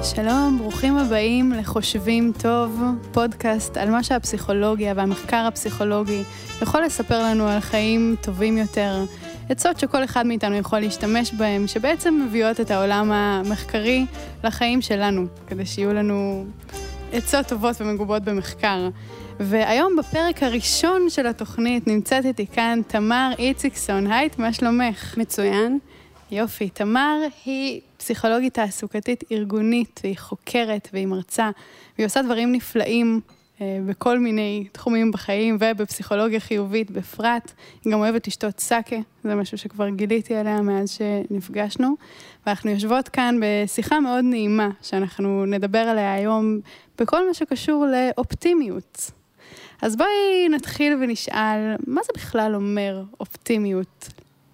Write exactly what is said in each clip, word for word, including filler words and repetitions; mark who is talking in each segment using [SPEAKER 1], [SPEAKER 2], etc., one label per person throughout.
[SPEAKER 1] שלום, ברוכים הבאים לחושבים טוב, פודקאסט על מה שהפסיכולוגיה והמחקר הפסיכולוגי יכול לספר לנו על חיים טובים יותר, עצות שכל אחד מאיתנו יכול להשתמש בהם, שבעצם מביאות את העולם המחקרי לחיים שלנו, כדי שיהיו לנו עצות טובות ומגובות במחקר. והיום בפרק הראשון של התוכנית נמצאת איתי כאן תמר איציקסון. היי, מה שלומך?
[SPEAKER 2] מצוין.
[SPEAKER 1] יופי, תמר היא פסיכולוגית תעסוקתית ארגונית, והיא חוקרת והיא מרצה, והיא עושה דברים נפלאים אה, בכל מיני תחומים בחיים, ובפסיכולוגיה חיובית בפרט. היא גם אוהבת לשתות סאקה, זה משהו שכבר גיליתי עליה מאז שנפגשנו, ואנחנו יושבות כאן בשיחה מאוד נעימה, שאנחנו נדבר עליה היום בכל מה שקשור לאופטימיות. אז בואי נתחיל ונשאל, מה זה בכלל אומר אופטימיות?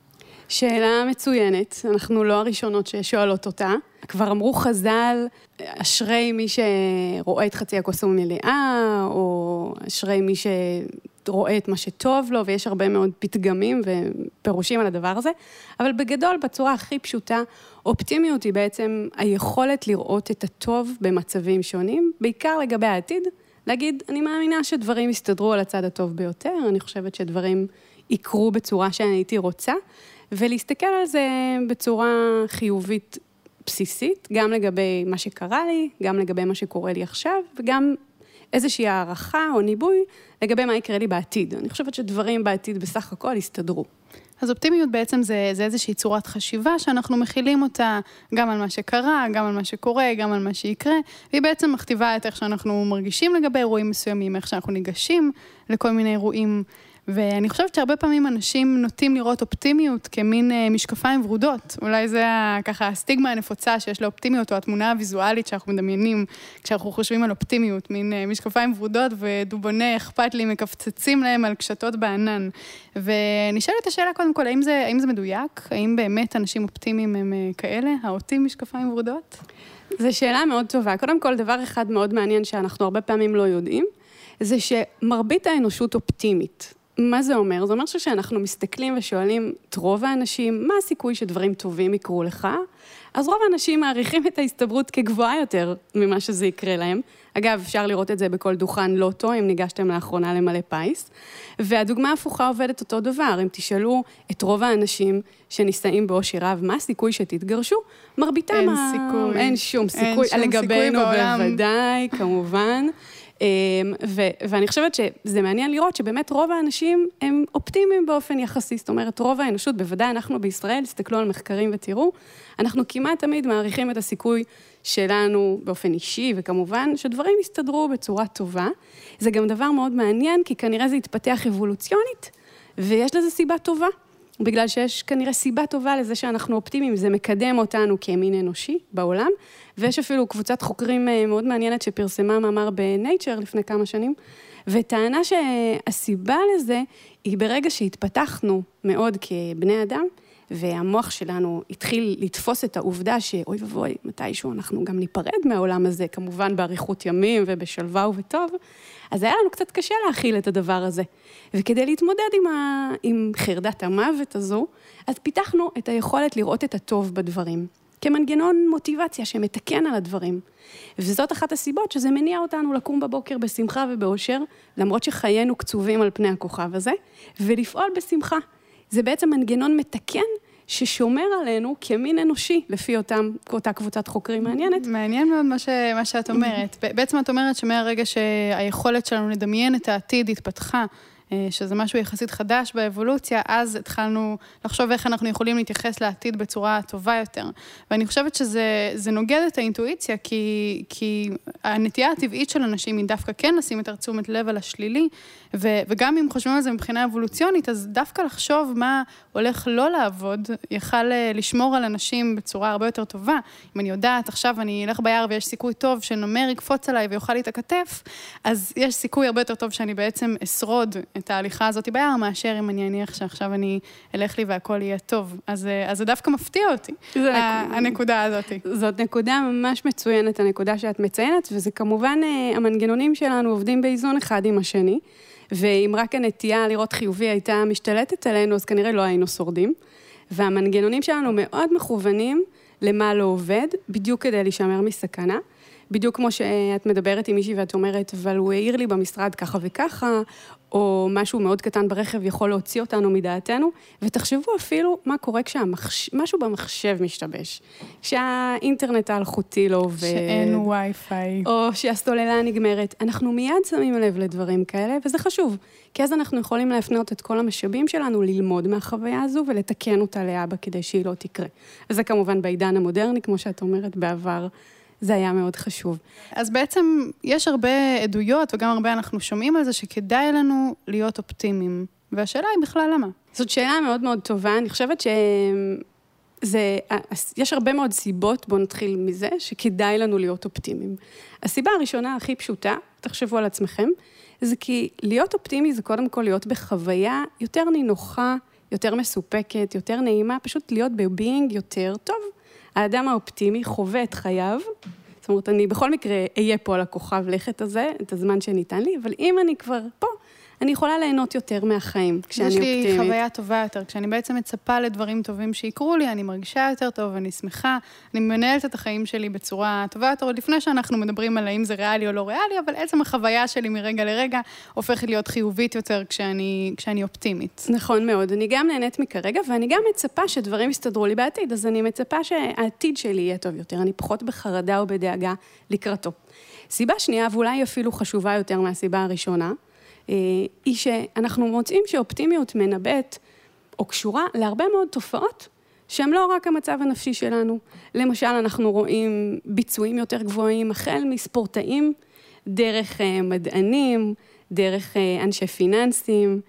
[SPEAKER 2] שאלה מצוינת, אנחנו לא הראשונות ששואלות אותה. כבר אמרו חז"ל, אשרי מי שרואה את חצי הכוס המלאה, או אשרי מי שרואה את מה שטוב לו, ויש הרבה מאוד פתגמים ופירושים על הדבר הזה. אבל בגדול, בצורה הכי פשוטה, אופטימיות היא בעצם היכולת לראות את הטוב במצבים שונים, בעיקר לגבי העתיד. להגיד, אני מאמינה שדברים יסתדרו על הצד הטוב ביותר, אני חושבת שדברים יקרו בצורה שאני הייתי רוצה, ולהסתכל על זה בצורה חיובית בסיסית, גם לגבי מה שקרה לי, גם לגבי מה שקורה לי עכשיו, וגם איזושהי הערכה או ניבוי לגבי מה יקרה לי בעתיד. אני חושבת שדברים בעתיד בסך הכל יסתדרו.
[SPEAKER 1] אז אופטימיות בעצם זה, זה איזושהי צורת חשיבה שאנחנו מכילים אותה גם על מה שקרה, גם על מה שקורה, גם על מה שיקרה, והיא בעצם מכתיבה את איך שאנחנו מרגישים לגבי אירועים מסוימים, איך שאנחנו ניגשים לכל מיני אירועים, ואני חושבת שהרבה פעמים אנשים נוטים לראות אופטימיות כמין משקפיים ורודות. אולי זה ככה הסטיגמה הנפוצה שיש לאופטימיות, או התמונה הוויזואלית שאנחנו מדמיינים כשאנחנו חושבים על אופטימיות, מין משקפיים ורודות ודובוני אכפת לי מקפצצים להם על קשתות בענן. ונשאלת השאלה קודם כל, האם זה, האם זה מדויק? האם באמת אנשים אופטימיים הם כאלה, העוטים משקפיים ורודות?
[SPEAKER 2] זו שאלה מאוד טובה. קודם כל, דבר אחד מאוד מעניין שאנחנו הרבה פעמים לא יודעים, זה שמרבית האנושות אופטימית. מה זה אומר? זה אומר שכשאנחנו מסתכלים ושואלים את רוב האנשים, מה הסיכוי שדברים טובים יקרו לך? אז רוב האנשים מעריכים את ההסתברות כגבוהה יותר ממה שזה יקרה להם. אגב, אפשר לראות את זה בכל דוכן לוטו, אם ניגשתם לאחרונה למלא פייס. והדוגמה ההפוכה עובדת אותו דבר. אם תשאלו את רוב האנשים שנישאים באושר רב, מה הסיכוי שתתגרשו? מרביתם...
[SPEAKER 1] אין ה... סיכוי.
[SPEAKER 2] אין שום סיכוי.
[SPEAKER 1] אין שום
[SPEAKER 2] לגבינו
[SPEAKER 1] סיכוי בעולם.
[SPEAKER 2] בוודאי, כמובן. ו- ואני חושבת שזה מעניין לראות שבאמת רוב האנשים הם אופטימיים באופן יחסי, זאת אומרת רוב האנושות, בוודאי אנחנו בישראל, תסתכלו על מחקרים ותראו, אנחנו כמעט תמיד מעריכים את הסיכוי שלנו באופן אישי, וכמובן שדברים יסתדרו בצורה טובה. זה גם דבר מאוד מעניין, כי כנראה זה יתפתח אבולוציונית, ויש לזה סיבה טובה, בגלל שיש כנראה סיבה טובה לזה שאנחנו אופטימיים, זה מקדם אותנו כמין אנושי בעולם, ויש אפילו קבוצת חוקרים מאוד מעניינת שפרסמה מאמר ב-Nature לפני כמה שנים, וטענה שהסיבה לזה היא ברגע שהתפתחנו מאוד כבני אדם, והמוח שלנו התחיל לתפוס את העובדה שאוי ובוי, מתישהו אנחנו גם ניפרד מהעולם הזה, כמובן באריכות ימים ובשלווה ובטוב, אז היה לנו קצת קשה להכיל את הדבר הזה. וכדי להתמודד עם, ה... עם חרדת המוות הזו, אז פיתחנו את היכולת לראות את הטוב בדברים, כמנגנון מוטיבציה שמתקן על הדברים. וזאת אחת הסיבות שזה מניע אותנו לקום בבוקר בשמחה ובאושר, למרות שחיינו קצובים על פני הכוכב הזה, ולפעול בשמחה. זה בעצם מנגנון מתקן ששומר עלינו כמין אנושי, לפי אותם, אותה קבוצת חוקרים מעניינת.
[SPEAKER 1] מעניין מאוד מה, ש, מה שאת אומרת. בעצם את אומרת שמהרגע שהיכולת שלנו לדמיין את העתיד התפתחה, שזה משהו יחסית חדש באבולוציה, אז התחלנו לחשוב איך אנחנו יכולים להתייחס לעתיד בצורה טובה יותר. ואני חושבת שזה זה נוגד את האינטואיציה, כי, כי הנטייה הטבעית של אנשים היא דווקא כן לשים את תשומת לב על השלילי, ו, וגם אם חושבים על זה מבחינה אבולוציונית, אז דווקא לחשוב מה הולך לא לעבוד, יכל לשמור על אנשים בצורה הרבה יותר טובה. אם אני יודעת, עכשיו אני אלך ביער ויש סיכוי טוב שנמר יקפוץ עליי ויוכל לי את הכתף, אז יש סיכוי הרבה יותר טוב שאני בעצם אשרוד את ההליכה הזאת ביער, מאשר אם אני אניח שעכשיו אני אלך לי והכל יהיה טוב. אז, אז זה דווקא מפתיע אותי, הנקודה הזאת.
[SPEAKER 2] זאת נקודה ממש מצוינת, הנקודה שאת מציינת, וזה כמובן, המנגנונים שלנו עובדים באיזון אחד עם השני, ואם רק הנטייה לראות חיובי הייתה משתלטת עלינו, אז כנראה לא היינו שורדים. והמנגנונים שלנו מאוד מכוונים למה לא עובד, בדיוק כדי להישמר מסכנה. בדיוק כמו שאת מדברת עם מישהי ואת אומרת, אבל הוא העיר לי במשרד ככה וככה, או משהו מאוד קטן ברכב יכול להוציא אותנו מדעתנו, ותחשבו אפילו מה קורה כשמשהו במחשב משתבש, כשהאינטרנט האלחוטי לא עובד.
[SPEAKER 1] שאין וי-פיי.
[SPEAKER 2] או שהסוללה נגמרת. אנחנו מיד שמים לב לדברים כאלה, וזה חשוב, כי אז אנחנו יכולים להפנות את כל המשאבים שלנו ללמוד מהחוויה הזו, ולתקן אותה לאבא כדי שהיא לא תקרה. וזה כמובן בעידן המודרני, כמו שאת אומרת בעבר, זה היה מאוד חשוב.
[SPEAKER 1] אז בעצם יש הרבה עדויות, וגם הרבה אנחנו שומעים על זה, שכדאי לנו להיות אופטימיים. והשאלה היא בכלל למה?
[SPEAKER 2] זאת שאלה מאוד מאוד טובה. אני חושבת שזה, יש הרבה מאוד סיבות, בואו נתחיל מזה, שכדאי לנו להיות אופטימיים. הסיבה הראשונה הכי פשוטה, תחשבו על עצמכם, זה כי להיות אופטימי זה קודם כל להיות בחוויה יותר נינוחה, יותר מסופקת, יותר נעימה, פשוט להיות בביינג יותר טוב. האדם האופטימי חווה את חייו, זאת אומרת, אני בכל מקרה אהיה פה על הכוכב לכת הזה, את הזמן שניתן לי, אבל אם אני כבר פה, אני יכולה ליהנות יותר מהחיים, כשאני אופטימית.
[SPEAKER 1] יש לי חוויה טובה יותר, כשאני בעצם מצפה לדברים טובים שיקרו לי, אני מרגישה יותר טוב, אני שמחה, אני מנהלת את החיים שלי בצורה טובה יותר, עוד לפני שאנחנו מדברים על האם זה ריאלי או לא ריאלי, אבל עצם החוויה שלי מרגע לרגע הופכת להיות חיובית יותר כשאני, כשאני אופטימית.
[SPEAKER 2] נכון מאוד, אני גם נהנית מכרגע, ואני גם מצפה שדברים יסתדרו לי בעתיד, אז אני מצפה שהעתיד שלי יהיה טוב יותר, אני פחות בחרדה או בדאגה לקראתו. סיבה שנייה, ואולי אפילו חשובה יותר מהסיבה הראשונה, היא שאנחנו מוצאים שאופטימיות מנבט או קשורה להרבה מאוד תופעות שהן לא רק המצב הנפשי שלנו. למשל, אנחנו רואים ביצועים יותר גבוהים, החל מספורטאים, דרך מדענים, דרך אנשי פיננסים,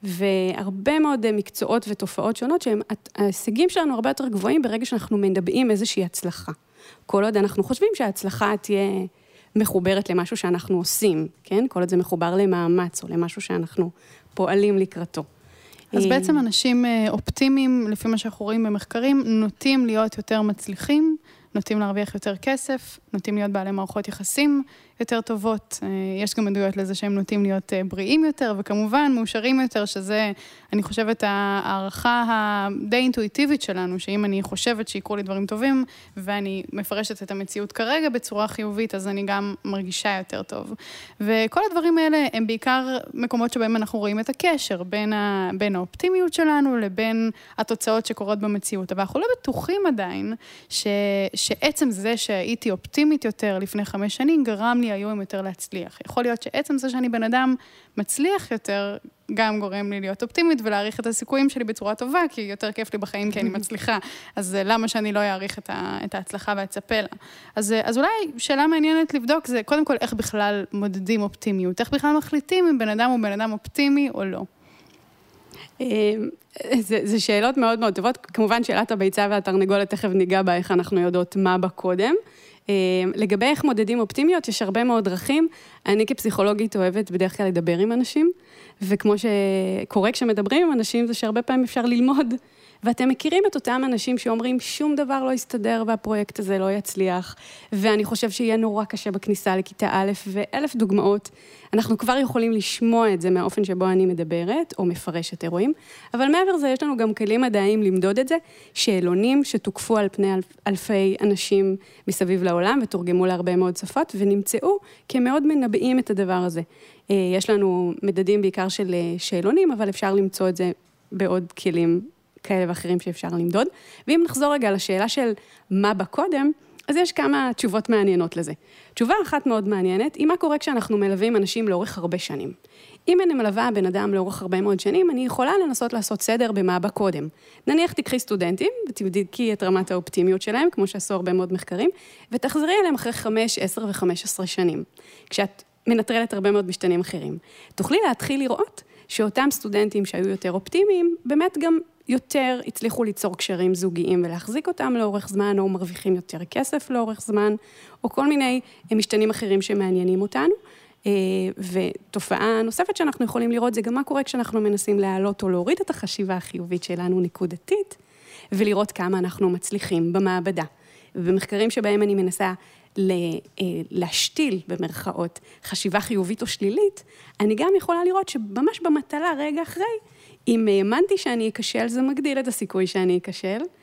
[SPEAKER 2] והרבה מאוד מקצועות ותופעות שונות שהם, ההישגים שלנו הרבה יותר גבוהים ברגע שאנחנו מנבאים איזושהי הצלחה. כל עוד אנחנו חושבים שההצלחה תהיה מחוברת למשהו שאנחנו עושים, כן? כל עוד זה מחובר למאמץ או למשהו שאנחנו פועלים לקראתו.
[SPEAKER 1] אז בעצם אנשים אופטימיים, לפי מה שאנחנו רואים במחקרים, נוטים להיות יותר מצליחים, נוטים להרוויח יותר כסף, נוטים להיות בעלי מערכות יחסים יותר טובות. יש גם עדויות לזה שהם נוטים להיות בריאים יותר, וכמובן מאושרים יותר, שזה, אני חושבת, הערכה הדי אינטואיטיבית שלנו, שאם אני חושבת שיקרו לי דברים טובים, ואני מפרשת את המציאות כרגע בצורה חיובית, אז אני גם מרגישה יותר טוב. וכל הדברים האלה הם בעיקר מקומות שבהם אנחנו רואים את הקשר, בין, ה, בין האופטימיות שלנו לבין התוצאות שקורות במציאות. אבל אנחנו לא בטוחים עדיין ש, שעצם זה שהייתי אופטימית יותר לפני חמש שנים, גרם לי היום יותר להצליח. יכול להיות שעצם זה שאני בן אדם מצליח יותר, גם גורם לי להיות אופטימית ולהעריך את הסיכויים שלי בצורה טובה, כי יותר כיף לי בחיים כי אני מצליחה. אז למה שאני לא אעריך את, ה, את ההצלחה והצפה לה? אז, אז אולי שאלה מעניינת לבדוק זה, קודם כל, איך בכלל מודדים אופטימיות? איך בכלל מחליטים אם בן אדם הוא בן אדם אופטימי או לא?
[SPEAKER 2] זה, זה שאלות מאוד מאוד טובות. כמובן, שאלת הביצה והתרנגולת, תכף ניגע בה, איך אנחנו יודעות מה בקודם. לגבי איך מודדים אופטימיות, יש הרבה מאוד דרכים. אני כפסיכולוגית אוהבת בדרך כלל לדבר עם אנשים, וכמו שקורה כשמדברים עם אנשים, זה שהרבה פעמים אפשר ללמוד, ואתם מכירים את אותם אנשים שאומרים, שום דבר לא יסתדר והפרויקט הזה לא יצליח, ואני חושב שיהיה נורא קשה בכניסה לכיתה א', ואלף דוגמאות. אנחנו כבר יכולים לשמוע את זה מהאופן שבו אני מדברת, או מפרשת אירועים, אבל מעבר לזה יש לנו גם כלים מדעיים למדוד את זה, שאלונים שתוקפו על פני אלפ, אלפי אנשים מסביב לעולם, ותורגמו להרבה מאוד שפות, ונמצאו כמאוד מנבאים את הדבר הזה. יש לנו מדדים בעיקר של שאלונים, אבל אפשר למצוא את זה בעוד כלים כאלה ואחרים שאפשר למדוד. ואם נחזור רגע לשאלה של מה בקודם, אז יש כמה תשובות מעניינות לזה. תשובה אחת מאוד מעניינת, היא מה קורה כשאנחנו מלווים אנשים לאורך הרבה שנים. אם אני מלווה בן אדם לאורך הרבה מאוד שנים, אני יכולה לנסות לעשות סדר במה בקודם. נניח תקחי סטודנטים, ותבדקי את רמת האופטימיות שלהם, כמו שעשו הרבה מאוד מחקרים, ותחזרי אליהם אחרי חמש, עשר וחמש עשרה שנים. כשאת מנטרלת הרבה מאוד משתנים אחרים. תוכלי להתחיל לראות שאותם סטודנטים שהיו יותר אופטימיים, באמת גם יותר הצליחו ליצור קשרים זוגיים ולהחזיק אותם לאורך זמן, או מרוויחים יותר כסף לאורך זמן, או כל מיני משתנים אחרים שמעניינים אותנו. ותופעה נוספת שאנחנו יכולים לראות זה גם מה קורה כשאנחנו מנסים להעלות או להוריד את החשיבה החיובית שלנו נקודתית, ולראות כמה אנחנו מצליחים במעבדה. ובמחקרים שבהם אני מנסה להשתיל במרכאות חשיבה חיובית או שלילית, אני גם יכולה לראות שממש במטלה רגע אחרי, אם האמנתי שאני אקשל, זה מגדיל את הסיכוי שאני אקשל.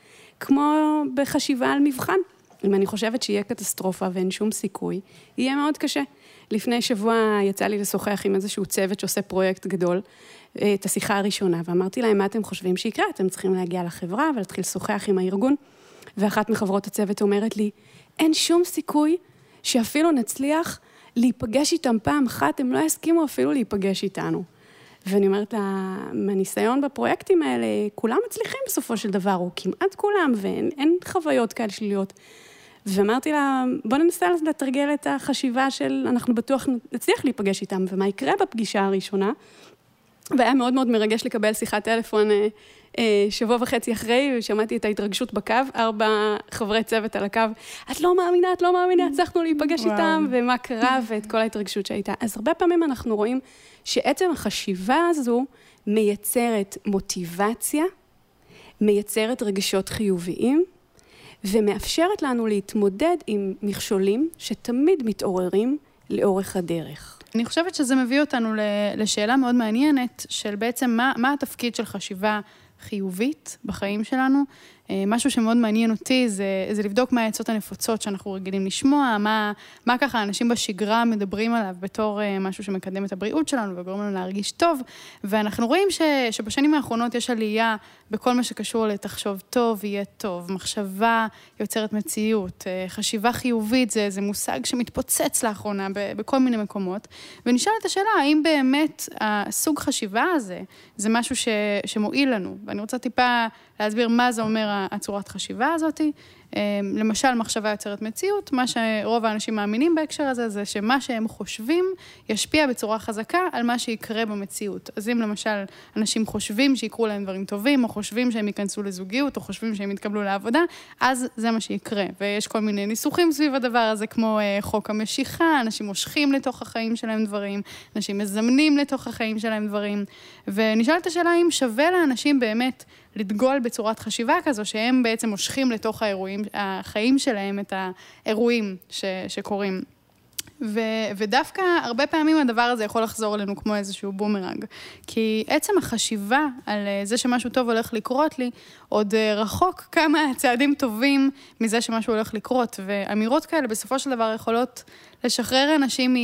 [SPEAKER 2] כמו בחשיבה על מבחן. אם אני חושבת שיהיה קטסטרופה ואין שום סיכוי, יהיה מאוד קשה. לפני שבוע יצא לי לשוחח עם איזשהו צוות שעושה פרויקט גדול, את השיחה הראשונה, ואמרתי להם, מה אתם חושבים שיקרה? אתם צריכים להגיע לחברה ולהתחיל לשוחח עם הארגון, ואחת מחברות הצוות אומרת לי, אין שום סיכוי שאפילו נצליח להיפגש איתם פעם אחת, הם לא יסכימו אפילו להיפגש איתנו. ואני אומרת לה, מהניסיון בפרויקטים האלה, כולם מצליחים בסופו של דבר, או כמעט כולם, ואין אין חוויות כאלה שליליות. ואמרתי לה, בוא ננסה לתרגל את החשיבה של, אנחנו בטוח נצליח להיפגש איתם, ומה יקרה בפגישה הראשונה. והיה מאוד מאוד מרגש לקבל שיחת טלפון שבוע וחצי אחרי, ושמעתי את ההתרגשות בקו, ארבע חברי צוות על הקו, את לא מאמינה, את לא מאמינה, הצלחנו להיפגש איתם, ומה קרה, ואת כל ההתרגשות שהייתה. אז הרבה פעמים אנחנו רואים שעצם החשיבה הזו מייצרת מוטיבציה, מייצרת רגשות חיוביים, ומאפשרת לנו להתמודד עם מכשולים שתמיד מתעוררים לאורך הדרך.
[SPEAKER 1] אני חושבת שזה מביא אותנו לשאלה מאוד מעניינת, של בעצם מה, מה התפקיד של חשיבה חיובית בחיים שלנו. משהו שמאוד מעניין אותי זה, זה לבדוק מה העצות הנפוצות שאנחנו רגילים לשמוע, מה, מה ככה אנשים בשגרה מדברים עליו בתור משהו שמקדם את הבריאות שלנו וגורם לנו להרגיש טוב, ואנחנו רואים ש, שבשנים האחרונות יש עלייה בכל מה שקשור לתחשוב טוב, יהיה טוב, מחשבה יוצרת מציאות, חשיבה חיובית זה, זה מושג שמתפוצץ לאחרונה בכל מיני מקומות, ונשאלת השאלה, האם באמת הסוג חשיבה הזה זה משהו ש, שמועיל לנו, ואני רוצה טיפה להסביר מה זה אומר הצורת חשיבה הזאת. למשל, מחשבה יוצרת מציאות, מה שרוב האנשים מאמינים בהקשר הזה, זה שמה שהם חושבים ישפיע בצורה חזקה על מה שיקרה במציאות. אז אם למשל אנשים חושבים שיקרו להם דברים טובים, או חושבים שהם ייכנסו לזוגיות, או חושבים שהם יתקבלו לעבודה, אז זה מה שיקרה. ויש כל מיני ניסוחים סביב הדבר הזה, כמו חוק המשיכה, אנשים מושכים לתוך החיים שלהם דברים, אנשים מזמנים לתוך החיים שלהם דברים, ונשאלת השאלה אם שווה לאנשים באמת לדגול בצורת חשיבה כזו, שהם בעצם מושכים לתוך האירועים, החיים שלהם, את האירועים ש, שקורים. ו, ודווקא הרבה פעמים הדבר הזה יכול לחזור אלינו כמו איזשהו בומרנג. כי עצם החשיבה על זה שמשהו טוב הולך לקרות לי, עוד רחוק כמה צעדים טובים מזה שמשהו הולך לקרות. ואמירות כאלה בסופו של דבר יכולות לשחרר אנשים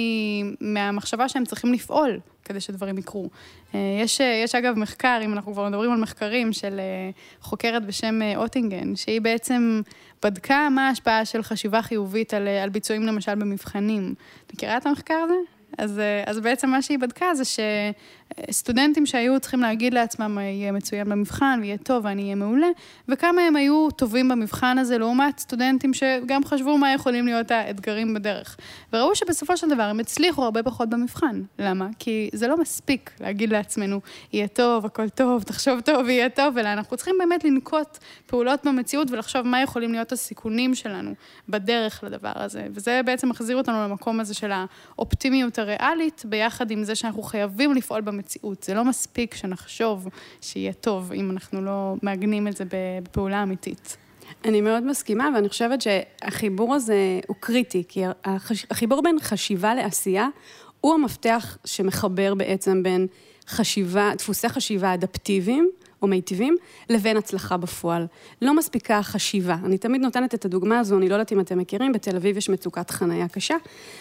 [SPEAKER 1] מהמחשבה שהם צריכים לפעול כדי שדברים יקרו. יש, יש אגב מחקר, אם אנחנו כבר מדברים על מחקרים, של חוקרת בשם אוטינגן, שהיא בעצם בדקה מה ההשפעה של חשיבה חיובית על, על ביצועים למשל במבחנים. אתה מכירה את המחקר הזה? אז, אז בעצם מה שהיא בדקה זה שסטודנטים שהיו צריכים להגיד לעצמם יהיה מצוין במבחן ויהיה טוב ואני אהיה מעולה, וכמה הם היו טובים במבחן הזה לעומת סטודנטים שגם חשבו מה יכולים להיות האתגרים בדרך. וראו שבסופו של דבר הם הצליחו הרבה פחות במבחן. למה? כי זה לא מספיק להגיד לעצמנו יהיה טוב, הכל טוב, תחשוב טוב, יהיה טוב, אלא אנחנו צריכים באמת לנקוט פעולות במציאות ולחשוב מה יכולים להיות הסיכונים שלנו בדרך לדבר הזה. וזה בעצם מחזיר אותנו למקום הזה של האופטימיות הריאלית, ביחד עם זה שאנחנו חייבים לפעול במציאות. זה לא מספיק שנחשוב שיהיה טוב, אם אנחנו לא מעגנים את זה בפעולה אמיתית.
[SPEAKER 2] אני מאוד מסכימה, ואני חושבת שהחיבור הזה הוא קריטי, כי החיבור בין חשיבה לעשייה, הוא המפתח שמחבר בעצם בין חשיבה, דפוסי חשיבה אדפטיביים, או מיטיבים, לבין הצלחה בפועל. לא מספיקה חשיבה. אני תמיד נותנת את הדוגמה הזו, אני לא יודעת אם אתם מכירים, בתל אביב יש מצוקת חנייה קשה.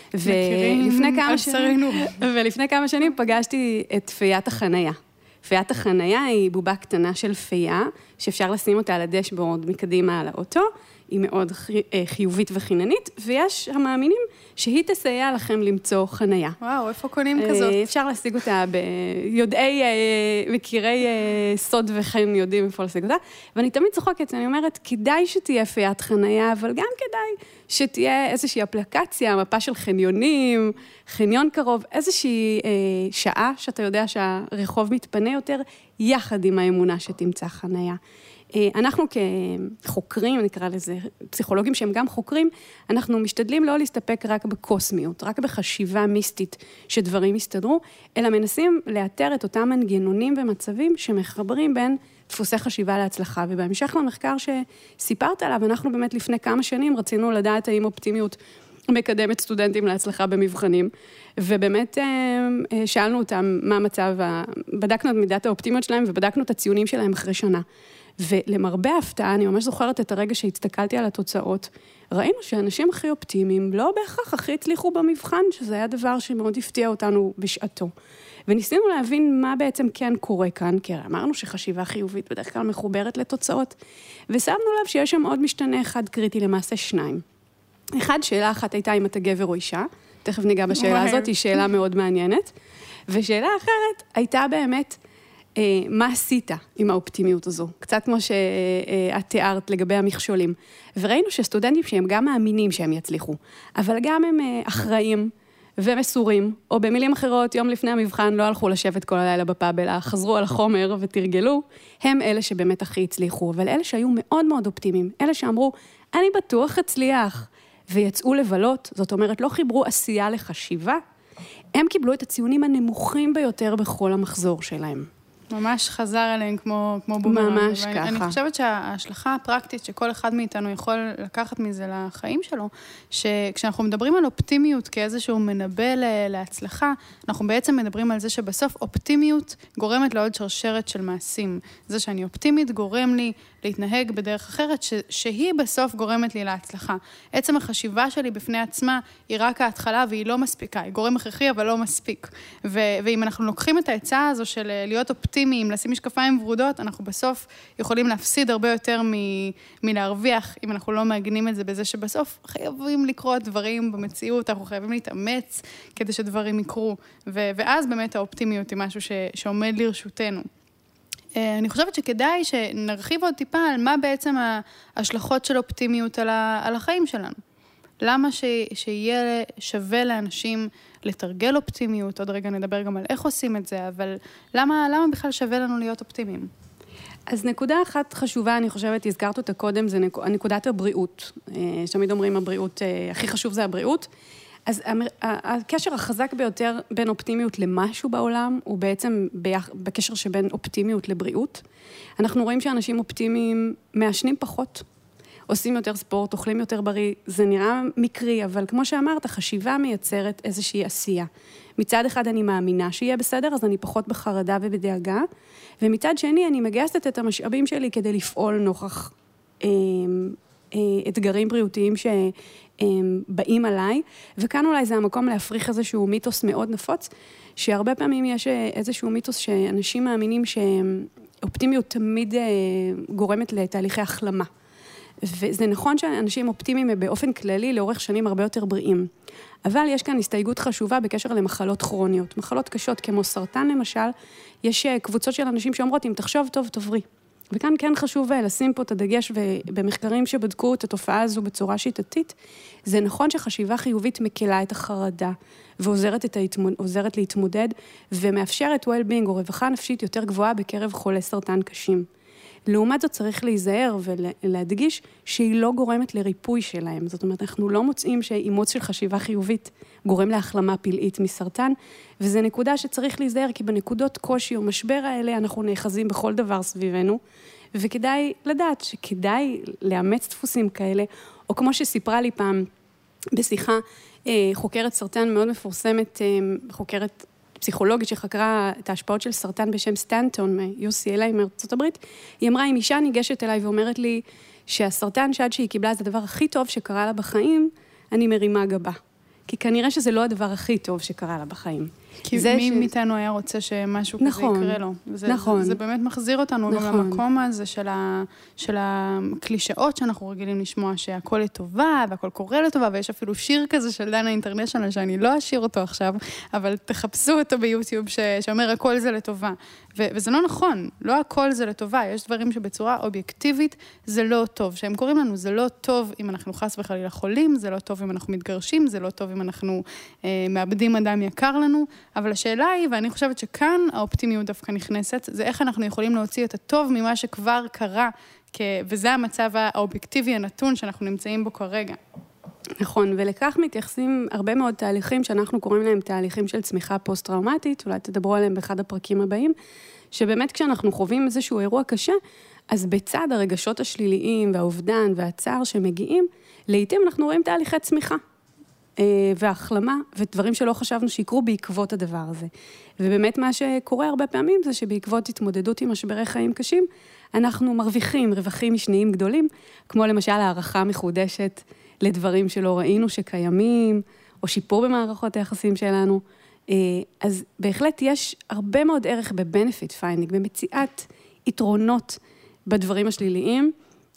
[SPEAKER 1] מכירים, על שרינו.
[SPEAKER 2] ולפני כמה שנים פגשתי את פיית החנייה. פיית החנייה היא בובה קטנה של פייה, שאפשר לשים אותה על הדשבורד מקדימה על האוטו, היא מאוד חיובית וחיננית, ויש המאמינים שהיא תסייע לכם למצוא חנייה.
[SPEAKER 1] וואו, איפה קונים כזאת?
[SPEAKER 2] אפשר להשיג אותה ביודעי, מכירי סוד וכן יודעים איפה להשיג אותה, ואני תמיד צוחקת, אני אומרת, כדאי שתהיה פיית חנייה, אבל גם כדאי שתהיה איזושהי אפליקציה, מפה של חניונים, חניון קרוב, איזושהי שעה שאתה יודע שהרחוב מתפנה יותר, יחד עם האמונה שתמצא חנייה. אנחנו כחוקרים, נקרא לזה, פסיכולוגים שהם גם חוקרים, אנחנו משתדלים לא להסתפק רק בקוסמיות, רק בחשיבה מיסטית שדברים יסתדרו, אלא מנסים לאתר את אותם מנגנונים ומצבים שמחברים בין דפוסי חשיבה להצלחה. ובהמשך למחקר שסיפרת עליו, אנחנו באמת לפני כמה שנים רצינו לדעת האם אופטימיות מקדמת סטודנטים להצלחה במבחנים, ובאמת שאלנו אותם מה המצב, בדקנו את מידת האופטימיות שלהם ובדקנו את הציונים שלהם אחרי שנה. ולמרבה ההפתעה, אני ממש זוכרת את הרגע שהסתכלתי על התוצאות, ראינו שאנשים הכי אופטימיים לא בהכרח הכי הצליחו במבחן, שזה היה דבר שמאוד הפתיע אותנו בשעתו. וניסינו להבין מה בעצם כן קורה כאן, כי אמרנו שחשיבה חיובית בדרך כלל מחוברת לתוצאות, ושמנו לב שיש שם עוד משתנה אחד קריטי, למעשה שניים. אחד, שאלה אחת הייתה אם אתה גבר או אישה, תכף ניגע בשאלה הזאת, היא שאלה מאוד מעניינת, ושאלה אחרת הייתה באמת, אה, מה עשית עם האופטימיות הזו? קצת כמו שאת תיארת לגבי המכשולים. וראינו שסטודנטים שהם גם מאמינים שהם יצליחו, אבל גם הם אחראים ומסורים, או במילים אחרות, יום לפני המבחן לא הלכו לשבת כל הלילה בפאב, אלא חזרו על החומר ותרגלו, הם אלה שבאמת הכי הצליחו, אבל אלה שהיו מאוד מאוד אופטימיים, אלה שאמרו, אני בטוח אצליח, ויצאו לבלות, זאת אומרת, לא חיברו עשייה לחשיבה, הם קיבלו את הציונים הנמוכים ביותר בכל המחזור שלהם.
[SPEAKER 1] ממש חזר עליהם כמו, כמו בומרנג.
[SPEAKER 2] ממש
[SPEAKER 1] ואני,
[SPEAKER 2] ככה.
[SPEAKER 1] אני חושבת שההשלכה הפרקטית שכל אחד מאיתנו יכול לקחת מזה לחיים שלו, שכשאנחנו מדברים על אופטימיות כאיזשהו מנבא להצלחה, אנחנו בעצם מדברים על זה שבסוף אופטימיות גורמת לעוד שרשרת של מעשים. זה שאני אופטימית גורם לי להתנהג בדרך אחרת, ש, שהיא בסוף גורמת לי להצלחה. עצם החשיבה שלי בפני עצמה היא רק ההתחלה והיא לא מספיקה, היא גורם הכרחי אבל לא מספיק. ו, ואם אנחנו לוקחים את ההצעה הזו של להיות אופטימיים, לשים משקפיים ורודות, אנחנו בסוף יכולים להפסיד הרבה יותר מ, מלהרוויח, אם אנחנו לא מעגנים את זה בזה שבסוף חייבים לקרות דברים במציאות, אנחנו חייבים להתאמץ כדי שדברים יקרו. ו, ואז באמת האופטימיות היא משהו ש, שעומד לרשותנו. אני חושבת שכדאי שנרחיב עוד טיפה על מה בעצם ההשלכות של אופטימיות על החיים שלנו. למה ש, שיהיה שווה לאנשים לתרגל אופטימיות, עוד רגע נדבר גם על איך עושים את זה, אבל למה, למה בכלל שווה לנו להיות אופטימיים?
[SPEAKER 2] אז נקודה אחת חשובה, אני חושבת, הזכרת אותה קודם, זה נקודת הבריאות. תמיד אומרים הבריאות, הכי חשוב זה הבריאות. אז הקשר החזק ביותר בין אופטימיות למשהו בעולם, הוא בעצם בקשר שבין אופטימיות לבריאות. אנחנו רואים שאנשים אופטימיים מעשנים פחות, עושים יותר ספורט, אוכלים יותר בריא, זה נראה מקרי, אבל כמו שאמרת, החשיבה מייצרת איזושהי עשייה. מצד אחד אני מאמינה שיהיה בסדר, אז אני פחות בחרדה ובדאגה, ומצד שני אני מגייסת את המשאבים שלי כדי לפעול נוכח אה, אה, אתגרים בריאותיים ש... באים עליי, וכאן אולי זה המקום להפריך איזשהו מיתוס מאוד נפוץ, שהרבה פעמים יש איזשהו מיתוס שאנשים מאמינים שאופטימיות תמיד גורמת לתהליכי החלמה. וזה נכון שאנשים אופטימיים באופן כללי לאורך שנים הרבה יותר בריאים. אבל יש כאן הסתייגות חשובה בקשר למחלות כרוניות. מחלות קשות כמו סרטן למשל, יש קבוצות של אנשים שאומרות, אם תחשוב טוב, תבריא. וכאן כן חשוב לשים פה את הדגש, ובמחקרים שבדקו את התופעה הזו בצורה שיטתית, זה נכון שחשיבה חיובית מקלה את החרדה, ועוזרת את ההתמוד... עוזרת להתמודד, ומאפשרת well-being או רווחה נפשית יותר גבוהה בקרב חולי סרטן קשים. לעומת זאת צריך להיזהר ולהדגיש שהיא לא גורמת לריפוי שלהם. זאת אומרת, אנחנו לא מוצאים שאימוץ של חשיבה חיובית גורם להחלמה פלאית מסרטן, וזו נקודה שצריך להיזהר, כי בנקודות קושי או משבר האלה אנחנו נאחזים בכל דבר סביבנו, וכדאי לדעת שכדאי לאמץ דפוסים כאלה, או כמו שסיפרה לי פעם בשיחה, חוקרת סרטן מאוד מפורסמת, חוקרת פסיכולוגית שחקרה את ההשפעות של סרטן בשם סטנטון, מ-יו סי אל איי מארצות הברית, היא אמרה, אם אישה ניגשת אליי ואומרת לי שהסרטן שעד שהיא קיבלה זה הדבר הכי טוב שקרה לה בחיים, אני מרימה גבה. כי כנראה שזה לא הדבר הכי טוב שקרה לה בחיים.
[SPEAKER 1] כי מי ש... מאיתנו היה רוצה שמשהו נכון, כזה יקרה לו. וזה, נכון. זה, זה באמת מחזיר אותנו נכון. גם למקום הזה של, ה, של הקלישאות שאנחנו רגילים לשמוע, שהכל לטובה, והכל קורה לטובה, ויש אפילו שיר כזה של דנה אינטרנשיונל, שאני לא אשיר אותו עכשיו, אבל תחפשו אותו ביוטיוב ש, שאומר הכל זה לטובה. ו, וזה לא נכון, לא הכל זה לטובה, יש דברים שבצורה אובייקטיבית זה לא טוב. שהם קוראים לנו, זה לא טוב אם אנחנו חס וחלילה חולים, זה לא טוב אם אנחנו מתגרשים, זה לא טוב אם אנחנו אה, מאבדים אדם יקר לנו, אבל השאלה היא, ואני חושבת שכאן האופטימיות דווקא נכנסת, זה איך אנחנו יכולים להוציא את הטוב ממה שכבר קרה, וזה המצב האובייקטיבי הנתון שאנחנו נמצאים בו כרגע.
[SPEAKER 2] נכון, ולכך מתייחסים הרבה מאוד תהליכים שאנחנו קוראים להם תהליכים של צמיחה פוסט-טראומטית, אולי תדברו עליהם באחד הפרקים הבאים, שבאמת כשאנחנו חווים איזשהו אירוע קשה, אז בצד הרגשות השליליים והאובדן והצער שמגיעים, לעתים אנחנו רואים תהליכי צמיחה. והחלמה, ודברים שלא חשבנו שיקרו בעקבות הדבר הזה. ובאמת מה שקורה הרבה פעמים זה שבעקבות התמודדות עם משברי חיים קשים, אנחנו מרוויחים רווחים משניים גדולים, כמו למשל הערכה מחודשת לדברים שלא ראינו שקיימים, או שיפור במערכות היחסים שלנו. אז בהחלט יש הרבה מאוד ערך ב-benefit finding, במציאת יתרונות בדברים השליליים,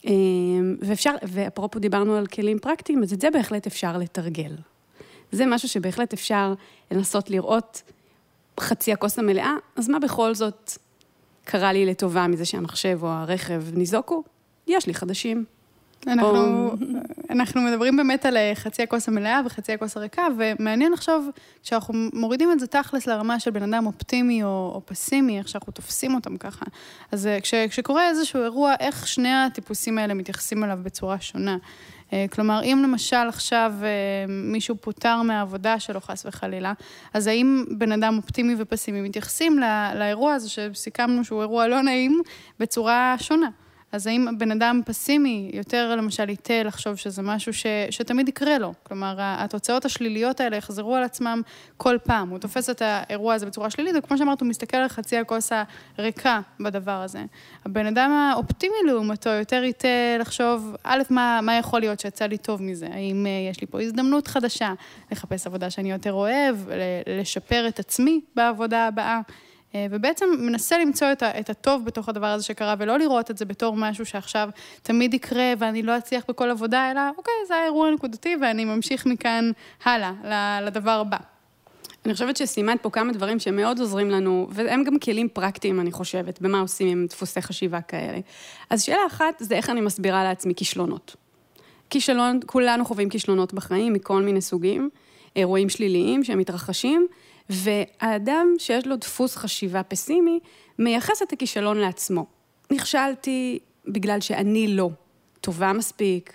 [SPEAKER 2] ואפשר, ואפרופו דיברנו על כלים פרקטיים, אז את זה בהחלט אפשר לתרגל. זה משהו שבהחלט אפשר לנסות לראות חצי הכוס המלאה, אז מה בכל זאת קרה לי לטובה מזה שהמחשב או הרכב ניזוקו? יש לי חדשים.
[SPEAKER 1] אנחנו, או... אנחנו מדברים באמת על חצי הכוס המלאה וחצי הכוס הריקה, ומעניין לחשוב, כשאנחנו מורידים את זה תכלס לרמה של בן אדם אופטימי או, או פסימי, איך שאנחנו תופסים אותם ככה. אז כש, כשקורה איזשהו אירוע, איך שני הטיפוסים האלה מתייחסים אליו בצורה שונה. כלומר, אם למשל עכשיו מישהו פוטר מהעבודה שלו חס וחלילה, אז האם בן אדם אופטימי ופסימי מתייחסים לא, לאירוע הזה שסיכמנו שהוא אירוע לא נעים בצורה שונה? אז האם בן אדם פסימי יותר למשל ייתה לחשוב שזה משהו ש, שתמיד יקרה לו? כלומר, התוצאות השליליות האלה יחזרו על עצמם כל פעם. הוא תופס את האירוע הזה בצורה שלילית, וכמו שאמרת, הוא מסתכל על חצי הכוס הריקה בדבר הזה. הבן אדם האופטימי לעומתו יותר ייתה לחשוב, א', מה, מה יכול להיות שיצא לי טוב מזה? האם יש לי פה הזדמנות חדשה לחפש עבודה שאני יותר אוהב, לשפר את עצמי בעבודה הבאה? ובעצם מנסה למצוא את, את הטוב בתוך הדבר הזה שקרה, ולא לראות את זה בתור משהו שעכשיו תמיד יקרה, ואני לא אצליח בכל עבודה, אלא, אוקיי, זה האירוע נקודתי, ואני ממשיך מכאן הלאה, לדבר הבא.
[SPEAKER 2] אני חושבת שסימנת פה כמה דברים שמאוד עוזרים לנו, והם גם כלים פרקטיים, אני חושבת, במה עושים עם דפוסי חשיבה כאלה. אז שאלה אחת, זה איך אני מסבירה לעצמי כישלונות. כישלון, כולנו חווים כישלונות בחיים, מכל מיני סוגים, אירועים שליליים שמתרחשים, והאדם שיש לו דפוס חשיבה פסימי, מייחס את הכישלון לעצמו. נכשלתי בגלל שאני לא טובה מספיק,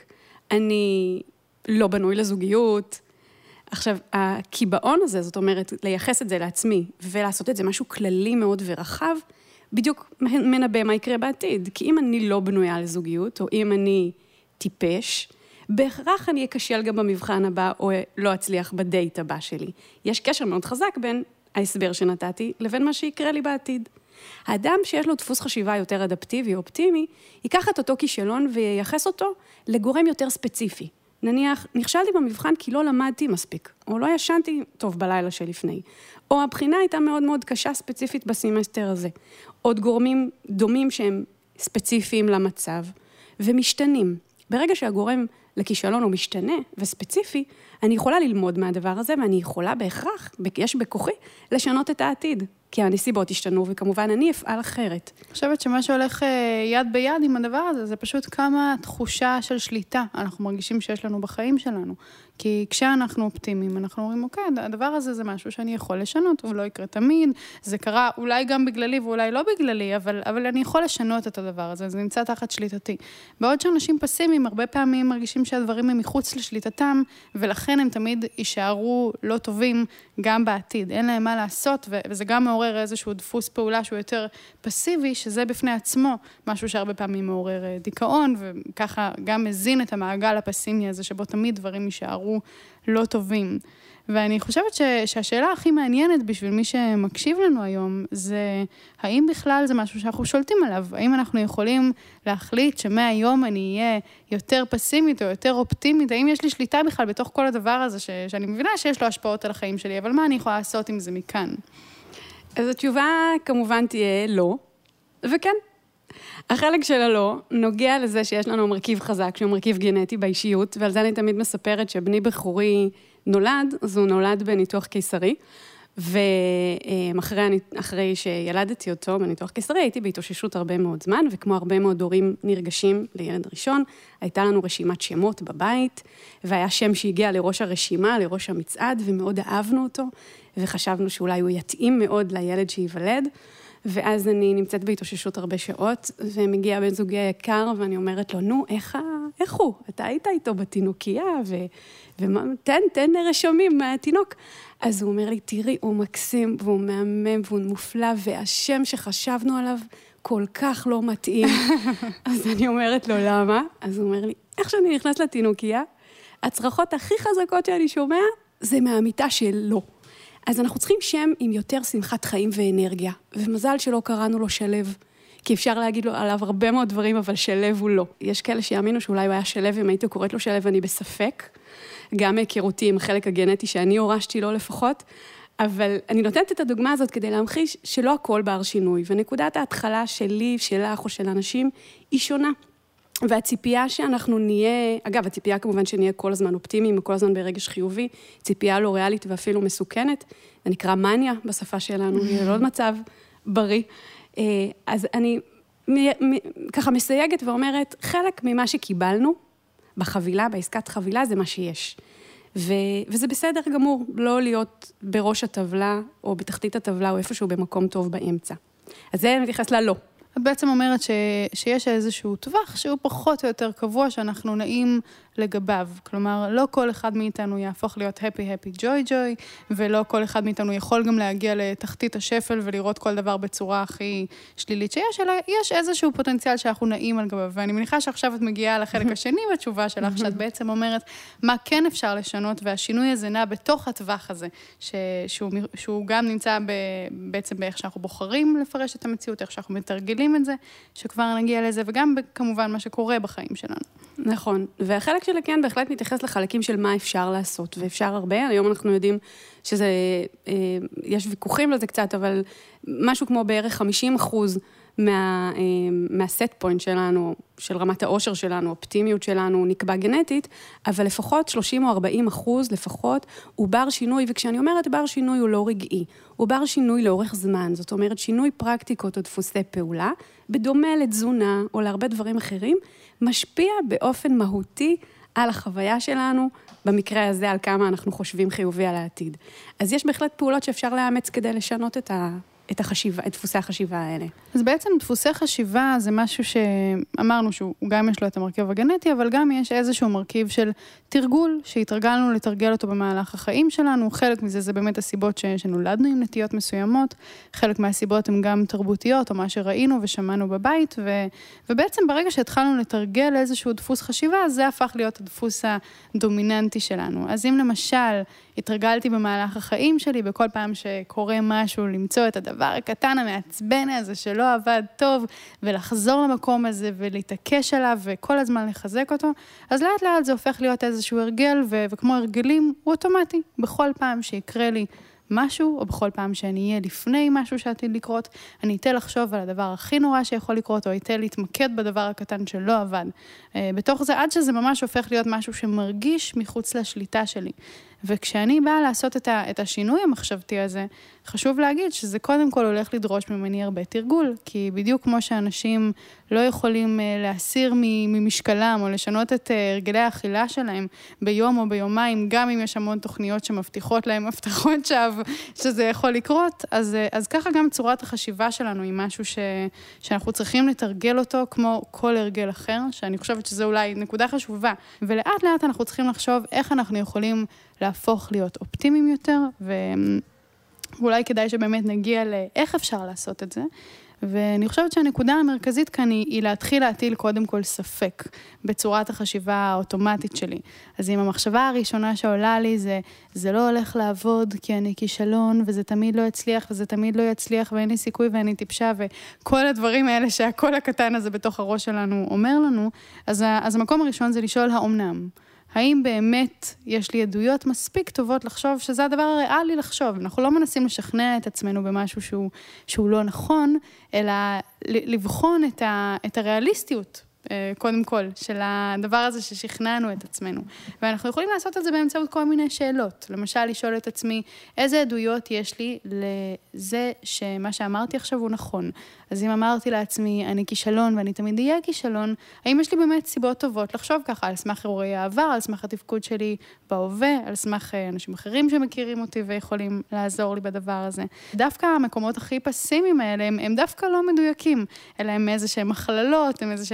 [SPEAKER 2] אני לא בנוי לזוגיות. עכשיו, הקיבעון הזה, זאת אומרת, לייחס את זה לעצמי, ולעשות את זה משהו כללי מאוד ורחב, בדיוק מנבא מה יקרה בעתיד. כי אם אני לא בנויה לזוגיות, או אם אני טיפש, בהכרח אני אקשל גם במבחן הבא, או לא אצליח בדייט הבא שלי. יש קשר מאוד חזק בין ההסבר שנתתי, לבין מה שיקרה לי בעתיד. האדם שיש לו דפוס חשיבה יותר אדפטיבי, אופטימי, ייקח את אותו כישלון וייחס אותו לגורם יותר ספציפי. נניח, נכשלתי במבחן כי לא למדתי מספיק, או לא ישנתי טוב בלילה שלפני, או הבחינה הייתה מאוד מאוד קשה ספציפית בסמסטר הזה. עוד גורמים דומים שהם ספציפיים למצב, ומשתנים. ברגע שהגורם לכישלון הוא משתנה וספציפי, אני יכולה ללמוד מהדבר הזה, ואני יכולה בהכרח, יש בכוחי, לשנות את העתיד. כי הנסיבות השתנו, וכמובן אני אפעל אחרת.
[SPEAKER 1] אני חושבת שמה שהולך יד ביד עם הדבר הזה, זה פשוט כמה תחושה של שליטה אנחנו מרגישים שיש לנו בחיים שלנו. כי כשאנחנו אופטימיים, אנחנו אומרים, אוקיי, הדבר הזה זה משהו שאני יכול לשנות, הוא לא יקרה תמיד, זה קרה אולי גם בגללי ואולי לא בגללי, אבל, אבל אני יכול לשנות את הדבר הזה, זה נמצא תחת שליטתי. בעוד שאנשים פסימיים, הרבה פעמים מרגישים שהדברים הם מחוץ לשליטתם, ולכן הם תמיד יישארו לא טובים גם בעתיד. אין להם מה לעשות, וזה גם מעורר איזשהו דפוס פעולה שהוא יותר פסיבי, שזה בפני עצמו משהו שהרבה פעמים מעורר דיכאון, וככה גם מזין את המעגל הפסימי הזה, שבו תמיד דברים יישארו לא טובים. ואני חושבת ש, שהשאלה הכי מעניינת בשביל מי שמקשיב לנו היום, זה האם בכלל זה משהו שאנחנו שולטים עליו? האם אנחנו יכולים להחליט שמהיום אני אהיה יותר פסימית או יותר אופטימית? האם יש לי שליטה בכלל בתוך כל הדבר הזה, ש, שאני מבינה שיש לו השפעות על החיים שלי, אבל מה אני יכולה לעשות עם זה מכאן?
[SPEAKER 2] אז התשובה כמובן תהיה לא, וכן. החלק של הלא נוגע לזה שיש לנו מרכיב חזק, שהוא מרכיב גנטי באישיות, ועל זה אני תמיד מספרת שבני בחורי נולד, אז הוא נולד בניתוח קיסרי, ואחרי שילדתי אותו בניתוח קיסרי, הייתי בהתאוששות הרבה מאוד זמן, וכמו הרבה מאוד הורים נרגשים לילד ראשון, הייתה לנו רשימת שמות בבית, והיה שם שהגיע לראש הרשימה, לראש המצעד, ומאוד אהבנו אותו, וחשבנו שאולי הוא יתאים מאוד לילד שיוולד, ואז אני נמצאת בהתאוששות הרבה שעות, ומגיע בן זוגי היקר, ואני אומרת לו, נו, איך, איך הוא? אתה היית איתו בתינוקייה, ו, ותן, תן רשמים מהתינוק. אז הוא אומר לי, תראי, הוא מקסים, והוא מהמם, והוא מופלא, והשם שחשבנו עליו כל כך לא מתאים. אז אני אומרת לו, למה? אז הוא אומר לי, איך שאני נכנס לתינוקייה, הצרחות הכי חזקות שאני שומע, זה מהמיטה שלו. אז אנחנו צריכים שם עם יותר שמחת חיים ואנרגיה, ומזל שלא קראנו לו שלב, כי אפשר להגיד לו עליו הרבה מאוד דברים, אבל שלב הוא לא. יש כאלה שיאמינו שאולי הוא היה שלב, אם הייתי קוראת לו שלב, אני בספק, גם מהיכרותי עם החלק הגנטי שאני הורשתי לו לפחות, אבל אני נותנת את הדוגמה הזאת כדי להמחיש שלא הכל בר שינוי, ונקודת ההתחלה שלי, שלך או של אנשים, היא שונה. והציפייה שאנחנו נהיה, אגב, הציפייה כמובן שנהיה כל הזמן אופטימיים, כל הזמן ברגש חיובי, ציפייה לא ריאלית ואפילו מסוכנת, זה נקרא מניה בשפה שלנו, זה לא מצב בריא. אז אני ככה מסייגת ואומרת, חלק ממה שקיבלנו בחבילה, בעסקת חבילה, זה מה שיש. ו, וזה בסדר גמור, לא להיות בראש הטבלה, או בתחתית הטבלה, או איפשהו במקום טוב באמצע. אז זה מתייחס ללא.
[SPEAKER 1] את בעצם אומרת ש, שיש איזשהו טווח שהוא פחות או יותר קבוע שאנחנו נעים לגביו. כלומר, לא כל אחד מאיתנו יהפוך להיות happy, happy, joy, joy, ולא כל אחד מאיתנו יכול גם להגיע לתחתית השפל ולראות כל דבר בצורה הכי שלילית שיש, אלא יש איזשהו פוטנציאל שאנחנו נעים על גביו. ואני מניחה שעכשיו את מגיעה לחלק השני בתשובה שלך, שאת בעצם אומרת מה כן אפשר לשנות, והשינוי הזה נע בתוך הטווח הזה, ש, שהוא, שהוא גם נמצא ב, בעצם באיך שאנחנו בוחרים לפרש את המציאות, איך שאנחנו מתרגלים את זה, שכבר נגיע לזה, וגם כמובן מה שקורה בחיים שלנו.
[SPEAKER 2] נכון, והחלק של כן בהחלט מתייחס לחלקים של מה אפשר לעשות, ואפשר הרבה, היום אנחנו יודעים שזה, יש ויכוחים לזה קצת, אבל משהו כמו בערך חמישים אחוז מה, מהסט פוינט שלנו, של רמת האושר שלנו, אופטימיות שלנו, נקבע גנטית, אבל לפחות שלושים או ארבעים אחוז לפחות, הוא בר שינוי, וכשאני אומרת בר שינוי הוא לא רגעי, הוא בר שינוי לאורך זמן, זאת אומרת שינוי פרקטיקות או דפוסי פעולה, בדומה לתזונה או להרבה דברים אחרים, משפיע באופן מהותי על החוויה שלנו, במקרה הזה על כמה אנחנו חושבים חיובי על העתיד. אז יש בהחלט פעולות שאפשר לאמץ כדי לשנות את ה... את החשיבה, את דפוסי החשיבה האלה.
[SPEAKER 1] אז בעצם דפוסי חשיבה זה משהו שאמרנו שהוא גם יש לו את המרכיב הגנטי, אבל גם יש איזשהו מרכיב של תרגול, שהתרגלנו לתרגל אותו במהלך החיים שלנו. חלק מזה זה באמת הסיבות שנולדנו עם נטיות מסוימות, חלק מהסיבות הן גם תרבותיות, או מה שראינו ושמענו בבית, ו... ובעצם ברגע שהתחלנו לתרגל איזשהו דפוס חשיבה, זה הפך להיות הדפוס הדומיננטי שלנו. אז אם למשל התרגלתי במהלך החיים שלי, בכל פעם שקורה משהו, למצוא את הדבר הקטן המעצבן הזה שלא עבד טוב, ולחזור למקום הזה ולהתעקש עליו, וכל הזמן לחזק אותו, אז לאט לאט זה הופך להיות איזשהו הרגל, ו- וכמו הרגלים, הוא אוטומטי. בכל פעם שיקרה לי משהו, או בכל פעם שאני אהיה לפני משהו שעתיד לקרות, אני אתן לחשוב על הדבר הכי נורא שיכול לקרות, או אתן להתמקד בדבר הקטן שלא עבד. בתוך זה, עד שזה ממש הופך להיות משהו שמרגיש מחוץ לשליטה שלי. וכשאני באה לעשות את, ה, את השינוי המחשבתי הזה, חשוב להגיד שזה קודם כל הולך לדרוש ממני הרבה תרגול, כי בדיוק כמו שאנשים לא יכולים להסיר ממשקלם, או לשנות את הרגלי האכילה שלהם ביום או ביומיים, גם אם יש המון תוכניות שמבטיחות להם הבטחות שווא, שזה יכול לקרות, אז, אז ככה גם צורת החשיבה שלנו היא משהו ש, שאנחנו צריכים לתרגל אותו כמו כל הרגל אחר, שאני חושבת שזה אולי נקודה חשובה, ולאט לאט אנחנו צריכים לחשוב איך אנחנו יכולים להפוך להיות אופטימיים יותר, ואולי כדאי שבאמת נגיע לאיך אפשר לעשות את זה, ואני חושבת שהנקודה המרכזית כאן היא, היא להתחיל להטיל קודם כל ספק בצורת החשיבה האוטומטית שלי. אז אם המחשבה הראשונה שעולה לי זה, זה לא הולך לעבוד כי אני כישלון, וזה תמיד לא יצליח, וזה תמיד לא יצליח, ואין לי סיכוי ואני טיפשה, וכל הדברים האלה שהכל הקטן הזה בתוך הראש שלנו אומר לנו, אז, אז המקום הראשון זה לשאול האומנם. האם באמת יש לי עדויות מספיק טובות לחשוב שזה הדבר הריאלי לחשוב? אנחנו לא מנסים לשכנע את עצמנו במשהו שהוא, שהוא לא נכון, אלא לבחון את, ה, את הריאליסטיות, קודם כל, של הדבר הזה ששכנענו את עצמנו. ואנחנו יכולים לעשות את זה באמצעות כל מיני שאלות. למשל, לשאול את עצמי, איזה עדויות יש לי לזה שמה שאמרתי עכשיו הוא נכון. אז אם אמרתי לעצמי, אני כישלון ואני תמיד אהיה כישלון, האם יש לי באמת סיבות טובות לחשוב ככה, על סמך אירועי העבר, על סמך התפקוד שלי בהווה, על סמך אנשים אחרים שמכירים אותי ויכולים לעזור לי בדבר הזה. דווקא המקומות הכי פסימיים האלה, הם, הם דווקא לא מדויקים, אלא הם איזה שהם הכללות, הם איזה שהם הגזמות,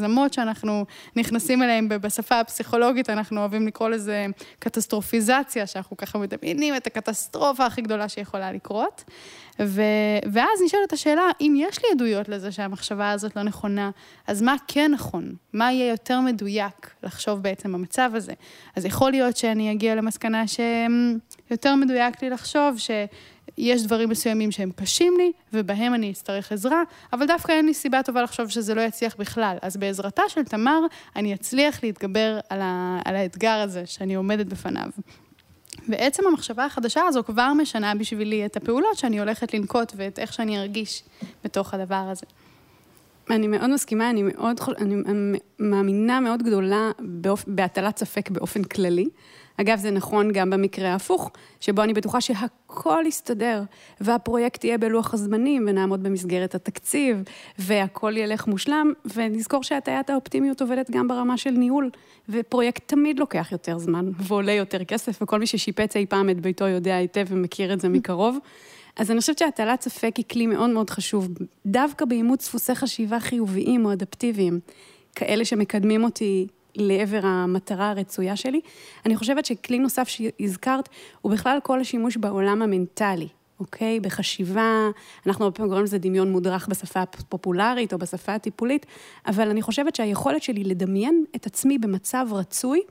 [SPEAKER 1] הזרמות שאנחנו נכנסים אליהם בשפה הפסיכולוגית, אנחנו אוהבים לקרוא לזה קטסטרופיזציה, שאנחנו ככה מדמיינים את הקטסטרופה הכי גדולה שיכולה לקרות. ו... ואז נשאלת השאלה, אם יש לי עדויות לזה שהמחשבה הזאת לא נכונה, אז מה כן נכון? מה יהיה יותר מדויק לחשוב בעצם במצב הזה? אז יכול להיות שאני אגיע למסקנה שיותר מדויק לי לחשוב שיש דברים מסוימים שהם קשים לי, ובהם אני אצטרך עזרה, אבל דווקא אין לי סיבה טובה לחשוב שזה לא יצליח בכלל. אז בעזרתה של תמר, אני אצליח להתגבר על, ה... על האתגר הזה שאני עומדת בפניו. בעצם המחשבה החדשה הזו כבר משנה בשבילי את הפעולות שאני הולכת לנקוט ואת איך שאני ארגיש בתוך הדבר הזה.
[SPEAKER 2] אני מאוד מסכימה, אני מאוד, אני מאמינה מאוד גדולה באופ, בהטלת ספק באופן כללי. אגב, זה נכון גם במקרה ההפוך, שבו אני בטוחה שהכל יסתדר, והפרויקט יהיה בלוח הזמנים, ונעמוד במסגרת התקציב, והכל ילך מושלם, ונזכור שהטיית האופטימיות עובדת גם ברמה של ניהול, ופרויקט תמיד לוקח יותר זמן, ועולה יותר כסף, וכל מי ששיפץ אי פעם את ביתו יודע היטב ומכיר את זה מקרוב. אז אני חושבת שהטלת ספק היא כלי מאוד מאוד חשוב, דווקא באימוץ דפוסי חשיבה חיוביים או אדפטיביים, כאלה שמקדמים אותי לעבר המטרה הרצויה שלי. אני חושבת שכלי נוסף שהזכרת, הוא בכלל כל השימוש בעולם המנטלי, אוקיי? בחשיבה, אנחנו הרבה פעמים קוראים לזה דמיון מודרך בשפה הפופולרית או בשפה הטיפולית, אבל אני חושבת שהיכולת שלי לדמיין את עצמי במצב רצוי,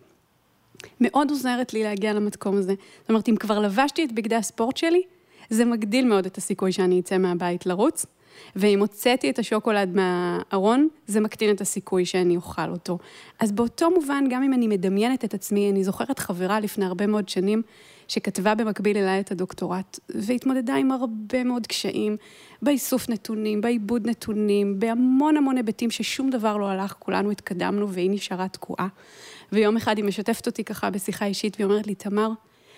[SPEAKER 2] מאוד עוזרת לי להגיע למתקום הזה. זאת אומרת, אם כבר לבשתי את בגדי הספורט שלי, זה מגדיל מאוד את הסיכוי שאני אצא מהבית לרוץ, ואם הוצאתי את השוקולד מהארון, זה מקטין את הסיכוי שאני אוכל אותו. אז באותו מובן, גם אם אני מדמיינת את עצמי, אני זוכרת חברה לפני הרבה מאוד שנים, שכתבה במקביל אליי את הדוקטורט, והתמודדה עם הרבה מאוד קשיים, באיסוף נתונים, בעיבוד נתונים, בהמון המון היבטים ששום דבר לא הלך, כולנו התקדמנו והיא נשארה תקועה. ויום אחד היא משתפת אותי ככה בשיחה אישית, והיא אומרת לי, תמר,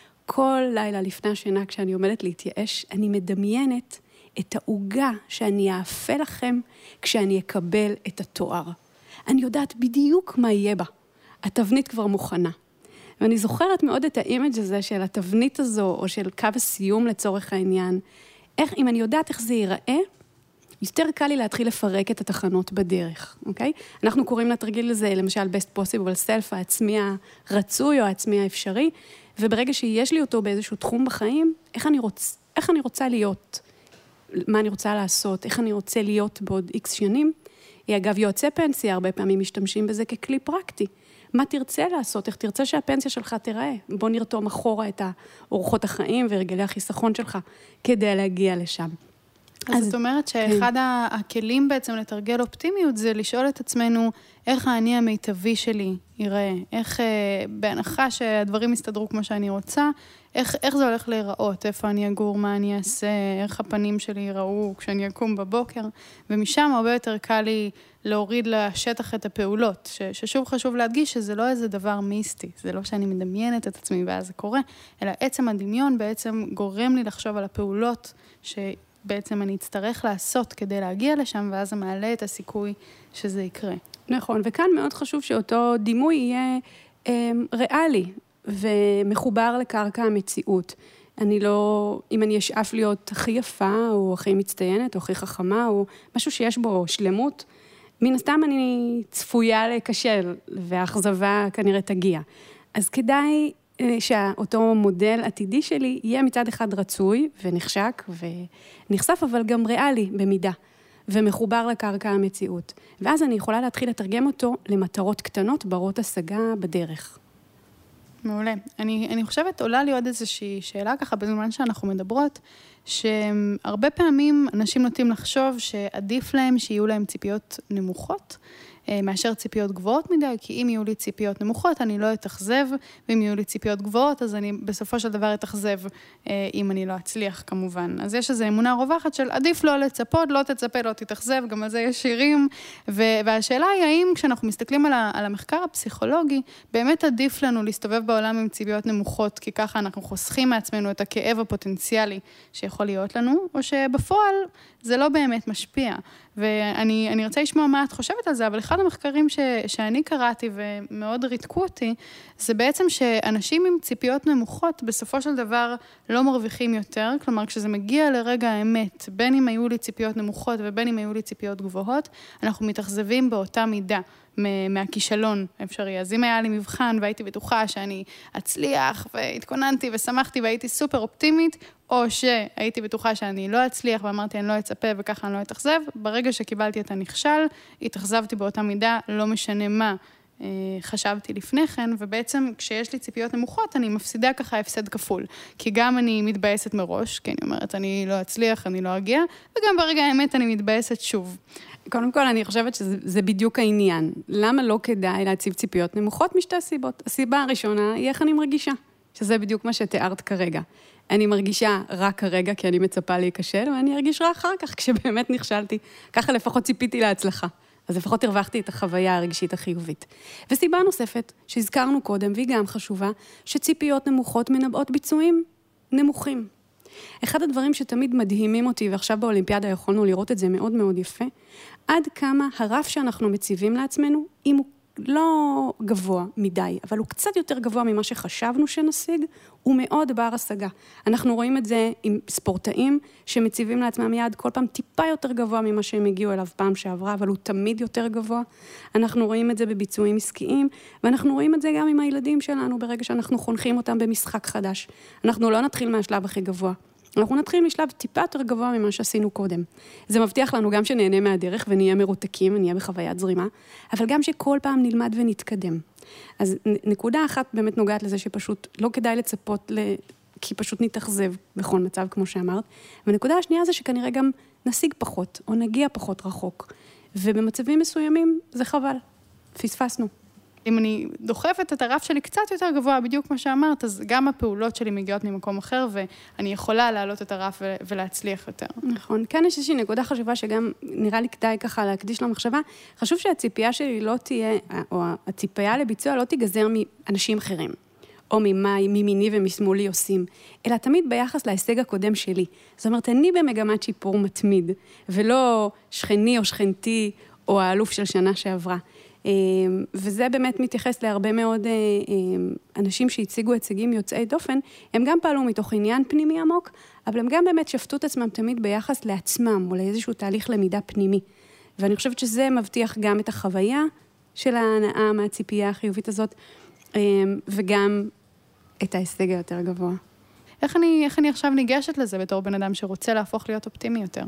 [SPEAKER 2] כל לילה לפני השינה, כשאני עומדת להתייאש, אני מדמיינת את העוגה שאני אאפה לכם כשאני אקבל את התואר. אני יודעת בדיוק מה יהיה בה. התבנית כבר מוכנה. ואני זוכרת מאוד את האימג' הזה של התבנית הזו, או של קו הסיום לצורך העניין. איך, אם אני יודעת איך זה ייראה, יותר קל לי להתחיל לפרק את התחנות בדרך, אוקיי? אנחנו קוראים לתרגיל לזה, למשל, best possible self, העצמי הרצוי או העצמי האפשרי, וברגע שיש לי אותו באיזשהו תחום בחיים, איך אני רוצ, איך אני רוצה להיות? מה אני רוצה לעשות, איך אני רוצה להיות בעוד איקס שנים. אגב, יועצי פנסיה, הרבה פעמים משתמשים בזה ככלי פרקטי. מה תרצה לעשות, איך תרצה שהפנסיה שלך תיראה. בוא נרתום אחורה את אורחות החיים והרגלי החיסכון שלך, כדי להגיע לשם.
[SPEAKER 1] אז, אז זאת אומרת שאחד כן. הכלים בעצם לתרגל אופטימיות, זה לשאול את עצמנו, איך האני המיטבי שלי ייראה, איך בהנחה שהדברים יסתדרו כמו שאני רוצה, איך, איך זה הולך להיראות, איפה אני אגור, מה אני אעשה, איך הפנים שלי ייראו כשאני אקום בבוקר, ומשם הרבה יותר קל לי להוריד לשטח את הפעולות, ש, ששוב חשוב להדגיש שזה לא איזה דבר מיסטי, זה לא שאני מדמיינת את עצמי ואז זה קורה, אלא עצם הדמיון בעצם גורם לי לחשוב על הפעולות שבעצם אני אצטרך לעשות כדי להגיע לשם, ואז זה מעלה את הסיכוי שזה יקרה.
[SPEAKER 2] נכון, וכאן מאוד חשוב שאותו דימוי יהיה אה, ריאלי, ומחובר לקרקע המציאות. אני לא, אם אני אשאף להיות הכי יפה, או הכי מצטיינת, או הכי חכמה, או משהו שיש בו שלמות, מן הסתם אני צפויה לקשל, והאכזבה כנראה תגיע. אז כדאי שאותו מודל עתידי שלי יהיה מצד אחד רצוי, ונחשק, ונחשף, אבל גם ריאלי במידה, ומחובר לקרקע המציאות. ואז אני יכולה להתחיל לתרגם אותו למטרות קטנות, ברות השגה בדרך.
[SPEAKER 1] מעולה. אני, אני חושבת, עולה לי עוד איזושהי שאלה ככה, בזמן שאנחנו מדברות, שהרבה פעמים אנשים נוטים לחשוב שעדיף להם שיהיו להם ציפיות נמוכות, מאשר ציפיות גבוהות מדי, כי אם יהיו לי ציפיות נמוכות, אני לא אתאכזב, ואם יהיו לי ציפיות גבוהות, אז אני בסופו של דבר אתאכזב, אם אני לא אצליח כמובן. אז יש איזו אמונה רווחת של עדיף לא לצפות, לא תצפה, לא תתאכזב, גם על זה יש שירים, והשאלה היא האם כשאנחנו מסתכלים על המחקר הפסיכולוגי, באמת עדיף לנו להסתובב בעולם עם ציפיות נמוכות, כי ככה אנחנו חוסכים מעצמנו את הכאב הפוטנציאלי שיכול להיות לנו, או שבפועל זה לא באמת משפיע. ואני אני רוצה לשמוע מה את חושבת על זה, אבל אחד המחקרים ש, שאני קראתי ומאוד ריתקו אותי, זה בעצם שאנשים עם ציפיות נמוכות בסופו של דבר לא מרוויחים יותר, כלומר כשזה מגיע לרגע האמת, בין אם היו לי ציפיות נמוכות ובין אם היו לי ציפיות גבוהות, אנחנו מתאכזבים באותה מידה. מהכישלון אפשרי. אז אם היה לי מבחן והייתי בטוחה שאני אצליח והתכוננתי ושמחתי והייתי סופר אופטימית, או שהייתי בטוחה שאני לא אצליח ואמרתי אני לא אצפה וככה אני לא אתאכזב, ברגע שקיבלתי את הנכשל, התאכזבתי באותה מידה, לא משנה מה חשבתי לפני כן, ובעצם כשיש לי ציפיות נמוכות, אני מפסידה ככה הפסד כפול. כי גם אני מתבאסת מראש, כי אני אומרת, אני לא אצליח, אני לא אגיע, וגם ברגע האמת אני מתבאסת שוב.
[SPEAKER 2] קודם כל, אני חושבת שזה בדיוק העניין. למה לא כדאי להציב ציפיות נמוכות משתי סיבות? הסיבה הראשונה היא איך אני מרגישה, שזה בדיוק מה שתיארת כרגע. אני מרגישה רק כרגע, כי אני מצפה להיכשל, ואני ארגיש רע אחר כך, כשבאמת נכשלתי. ככה לפחות ציפיתי להצלחה. אז לפחות הרווחתי את החוויה הרגשית החיובית. וסיבה נוספת, שהזכרנו קודם, והיא גם חשובה, שציפיות נמוכות מנבאות ביצועים נמוכים. אחד הדברים שתמיד מדהימים אותי, ועכשיו באולימפיאדה יכולנו לראות את זה מאוד מאוד יפה, עד כמה הרף שאנחנו מציבים לעצמנו, אם הוא לא גבוה מדי, אבל הוא קצת יותר גבוה ממה שחשבנו שנשיג, הוא מאוד בר השגה. אנחנו רואים את זה עם ספורטאים שמציבים לעצמם יעד כל פעם טיפה יותר גבוה ממה שהם הגיעו אליו פעם שעברה, אבל הוא תמיד יותר גבוה. אנחנו רואים את זה בביצועים עסקיים, ואנחנו רואים את זה גם עם הילדים שלנו ברגע שאנחנו חונכים אותם במשחק חדש. אנחנו לא נתחיל מהשלב הכי גבוה. אנחנו נתחיל משלב טיפה יותר גבוה ממה שעשינו קודם. זה מבטיח לנו גם שנהנה מהדרך ונהיה מרותקים, ונהיה בחוויית זרימה, אבל גם שכל פעם נלמד ונתקדם. אז נקודה אחת באמת נוגעת לזה שפשוט לא כדאי לצפות, ל... כי פשוט נתאכזב בכל מצב, כמו שאמרת. ונקודה השנייה זה שכנראה גם נשיג פחות, או נגיע פחות רחוק. ובמצבים מסוימים זה חבל. פספסנו.
[SPEAKER 1] אם אני דוחפת את הרף שלי קצת יותר גבוה, בדיוק כמו שאמרת, אז גם הפעולות שלי מגיעות ממקום אחר, ואני יכולה להעלות את הרף ולהצליח יותר.
[SPEAKER 2] נכון. כאן יש איזושהי נקודה חשובה שגם נראה לי כדאי ככה להקדיש למחשבה. חשוב שהציפייה שלי לא תהיה, או הציפייה לביצוע לא תיגזר מאנשים אחרים, או ממה, ממיני ומשמאלי עושים, אלא תמיד ביחס להישג הקודם שלי. זאת אומרת, אני במגמת שיפור מתמיד, ולא שכני או שכנתי, או האלוף של שנה שעברה. וזה באמת מתייחס להרבה מאוד אנשים שהציגו הישגים יוצאי דופן, הם גם פעלו מתוך עניין פנימי עמוק, אבל הם גם באמת שפטו את עצמם תמיד ביחס לעצמם, או לאיזשהו תהליך למידה פנימי. ואני חושבת שזה מבטיח גם את החוויה של ההנאה מהציפייה החיובית הזאת, וגם את ההישג היותר גבוה.
[SPEAKER 1] איך אני, איך אני עכשיו ניגשת לזה בתור בן אדם שרוצה להפוך להיות אופטימי יותר?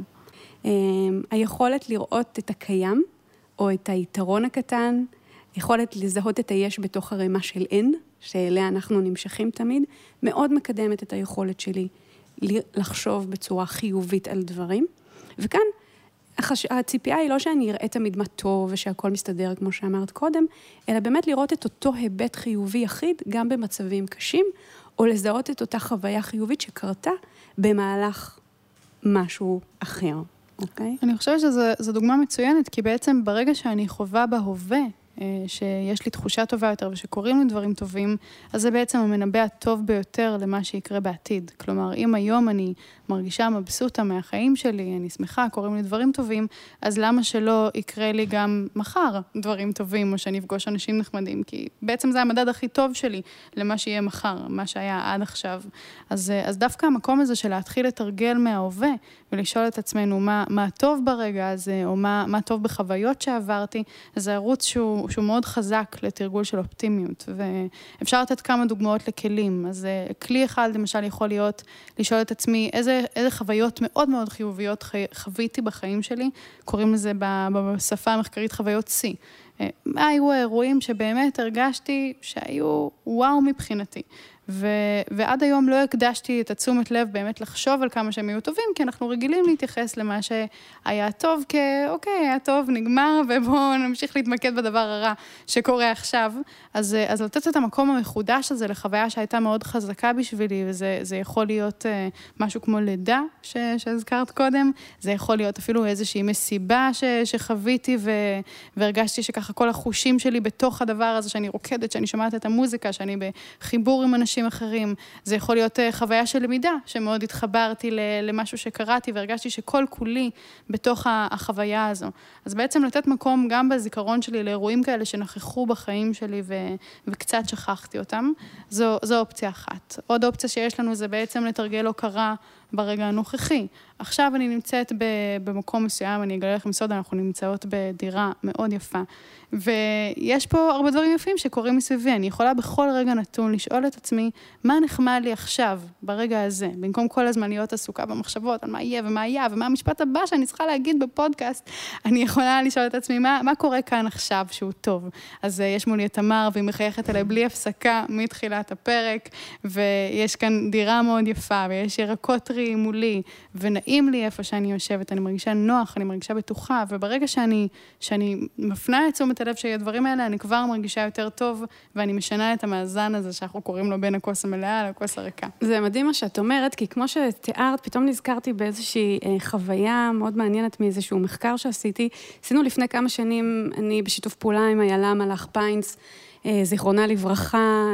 [SPEAKER 2] היכולת לראות את הקיים, או את היתרון הקטן, יכולת לזהות את היש בתוך הרמה של אין, שאליה אנחנו נמשכים תמיד, מאוד מקדמת את היכולת שלי לחשוב בצורה חיובית על דברים. וכאן, הציפייה היא לא שאני אראה תמיד מה טוב ושהכל מסתדר כמו שאמרת קודם, אלא באמת לראות את אותו היבט חיובי יחיד, גם במצבים קשים, או לזהות את אותה חוויה חיובית שקרתה במהלך משהו אחר. אוקיי?
[SPEAKER 1] אני חושבת שזו דוגמה מצוינת, כי בעצם ברגע שאני חווה בהווה, שיש לי תחושה טובה יותר ושקוראים לי דברים טובים, אז זה בעצם המנבא הטוב ביותר למה שיקרה בעתיד. כלומר, אם היום אני מרגישה מבסוטה מהחיים שלי, אני שמחה, קוראים לי דברים טובים, אז למה שלא יקרה לי גם מחר דברים טובים, או שאני אפגוש אנשים נחמדים? כי בעצם זה המדד הכי טוב שלי למה שיהיה מחר, מה שהיה עד עכשיו. אז, אז דווקא המקום הזה של להתחיל לתרגל מההווה, ולשאול את עצמנו מה, מה טוב ברגע הזה, או מה, מה טוב בחוויות שעברתי, זה ערוץ שהוא, שהוא מאוד חזק לתרגול של אופטימיות, ואפשר לתת כמה דוגמאות לכלים. אז כלי אחד למשל יכול להיות לשאול את עצמי איזה, איזה חוויות מאוד מאוד חיוביות חוויתי בחיים שלי, קוראים לזה בשפה המחקרית חוויות C. מה היו האירועים שבאמת הרגשתי שהיו וואו מבחינתי. ו- ועד היום לא הקדשתי את התשומת לב באמת לחשוב על כמה שהם היו טובים, כי אנחנו רגילים להתייחס למה שהיה טוב, כאוקיי, היה טוב, נגמר, ובואו נמשיך להתמקד בדבר הרע שקורה עכשיו. אז, אז לתת את המקום המחודש הזה לחוויה שהייתה מאוד חזקה בשבילי, וזה זה יכול להיות משהו כמו לידה ש- שהזכרת קודם, זה יכול להיות אפילו איזושהי מסיבה ש- שחוויתי, ו- והרגשתי שככה כל החושים שלי בתוך הדבר הזה, שאני רוקדת, שאני שומעת את המוזיקה, שאני בחיבור עם אנשים אנשים אחרים, זה יכול להיות חוויה של למידה, שמאוד התחברתי למשהו שקראתי, והרגשתי שכל כולי בתוך החוויה הזו. אז בעצם לתת מקום גם בזיכרון שלי לאירועים כאלה שנכחו בחיים שלי ו... וקצת שכחתי אותם, זו, זו אופציה אחת. עוד אופציה שיש לנו זה בעצם לתרגל הוקרה ברגע הנוכחי. עכשיו אני נמצאת במקום מסוים, אני אגלה לכם סוד, אנחנו נמצאות בדירה מאוד יפה, ויש פה הרבה דברים יפים שקורים מסביבי. אני יכולה בכל רגע נתון לשאול את עצמי, מה נחמד לי עכשיו, ברגע הזה, במקום כל הזמן להיות עסוקה במחשבות על מה יהיה ומה יהיה, ומה המשפט הבא שאני צריכה להגיד בפודקאסט, אני יכולה לשאול את עצמי, מה, מה קורה כאן עכשיו שהוא טוב? אז יש מולי את תמר, והיא מחייכת עליי בלי הפסקה מתחילת הפרק, ויש כאן דירה מאוד יפה, ויש ירקות טרי מולי, ונעים לי איפה שאני יושבת, אני מרגישה נוח, אני מרגישה בטוחה, וברגע שאני, שאני מפנה את תשומת הלב של הדברים האלה, אני כבר מרגישה יותר טוב, ואני משנה את המאזן הזה שאנחנו קוראים לו בין הכוס המלאה לכוס הריקה.
[SPEAKER 2] זה מדהים מה שאת אומרת, כי כמו שתיארת, פתאום נזכרתי באיזושהי חוויה מאוד מעניינת מאיזשהו מחקר שעשיתי. עשינו לפני כמה שנים, אני בשיתוף פעולה עם איילה מלאך פיינס, זיכרונה לברכה,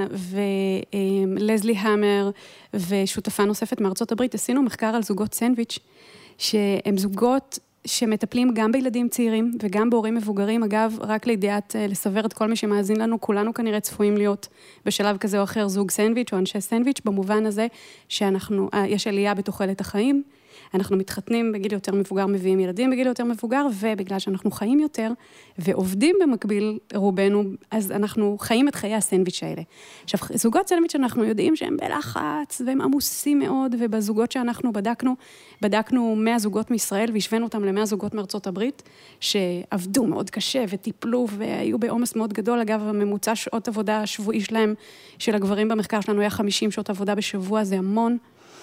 [SPEAKER 2] ולזלי המר, ושותפה נוספת מארצות הברית, עשינו מחקר על זוגות סנדוויץ', שהם זוגות שמטפלים גם בילדים צעירים, וגם בהורים מבוגרים. אגב, רק לידיעת לסבר את כל מי שמאזין לנו, כולנו כנראה צפויים להיות בשלב כזה או אחר זוג סנדוויץ' או אנשי סנדוויץ', במובן הזה שאנחנו, יש עלייה בתוחלת החיים, אנחנו מתחתנים בגיל יותר מבוגר, מביאים ילדים בגיל יותר מבוגר, ובגלל שאנחנו חיים יותר, ועובדים במקביל רובנו, אז אנחנו חיים את חיי הסנדוויץ' האלה. עכשיו, זוגות סנדוויץ' אנחנו יודעים שהם בלחץ, והם עמוסים מאוד, ובזוגות שאנחנו בדקנו, בדקנו מאה זוגות מישראל, והשווינו אותם למאה זוגות מארצות הברית, שעבדו מאוד קשה, וטיפלו, והיו בעומס מאוד גדול. אגב, הממוצע שעות עבודה השבועי שלהם, של הגברים במחקר שלנו, היה חמישים שעות עבודה בשבוע, זה המון.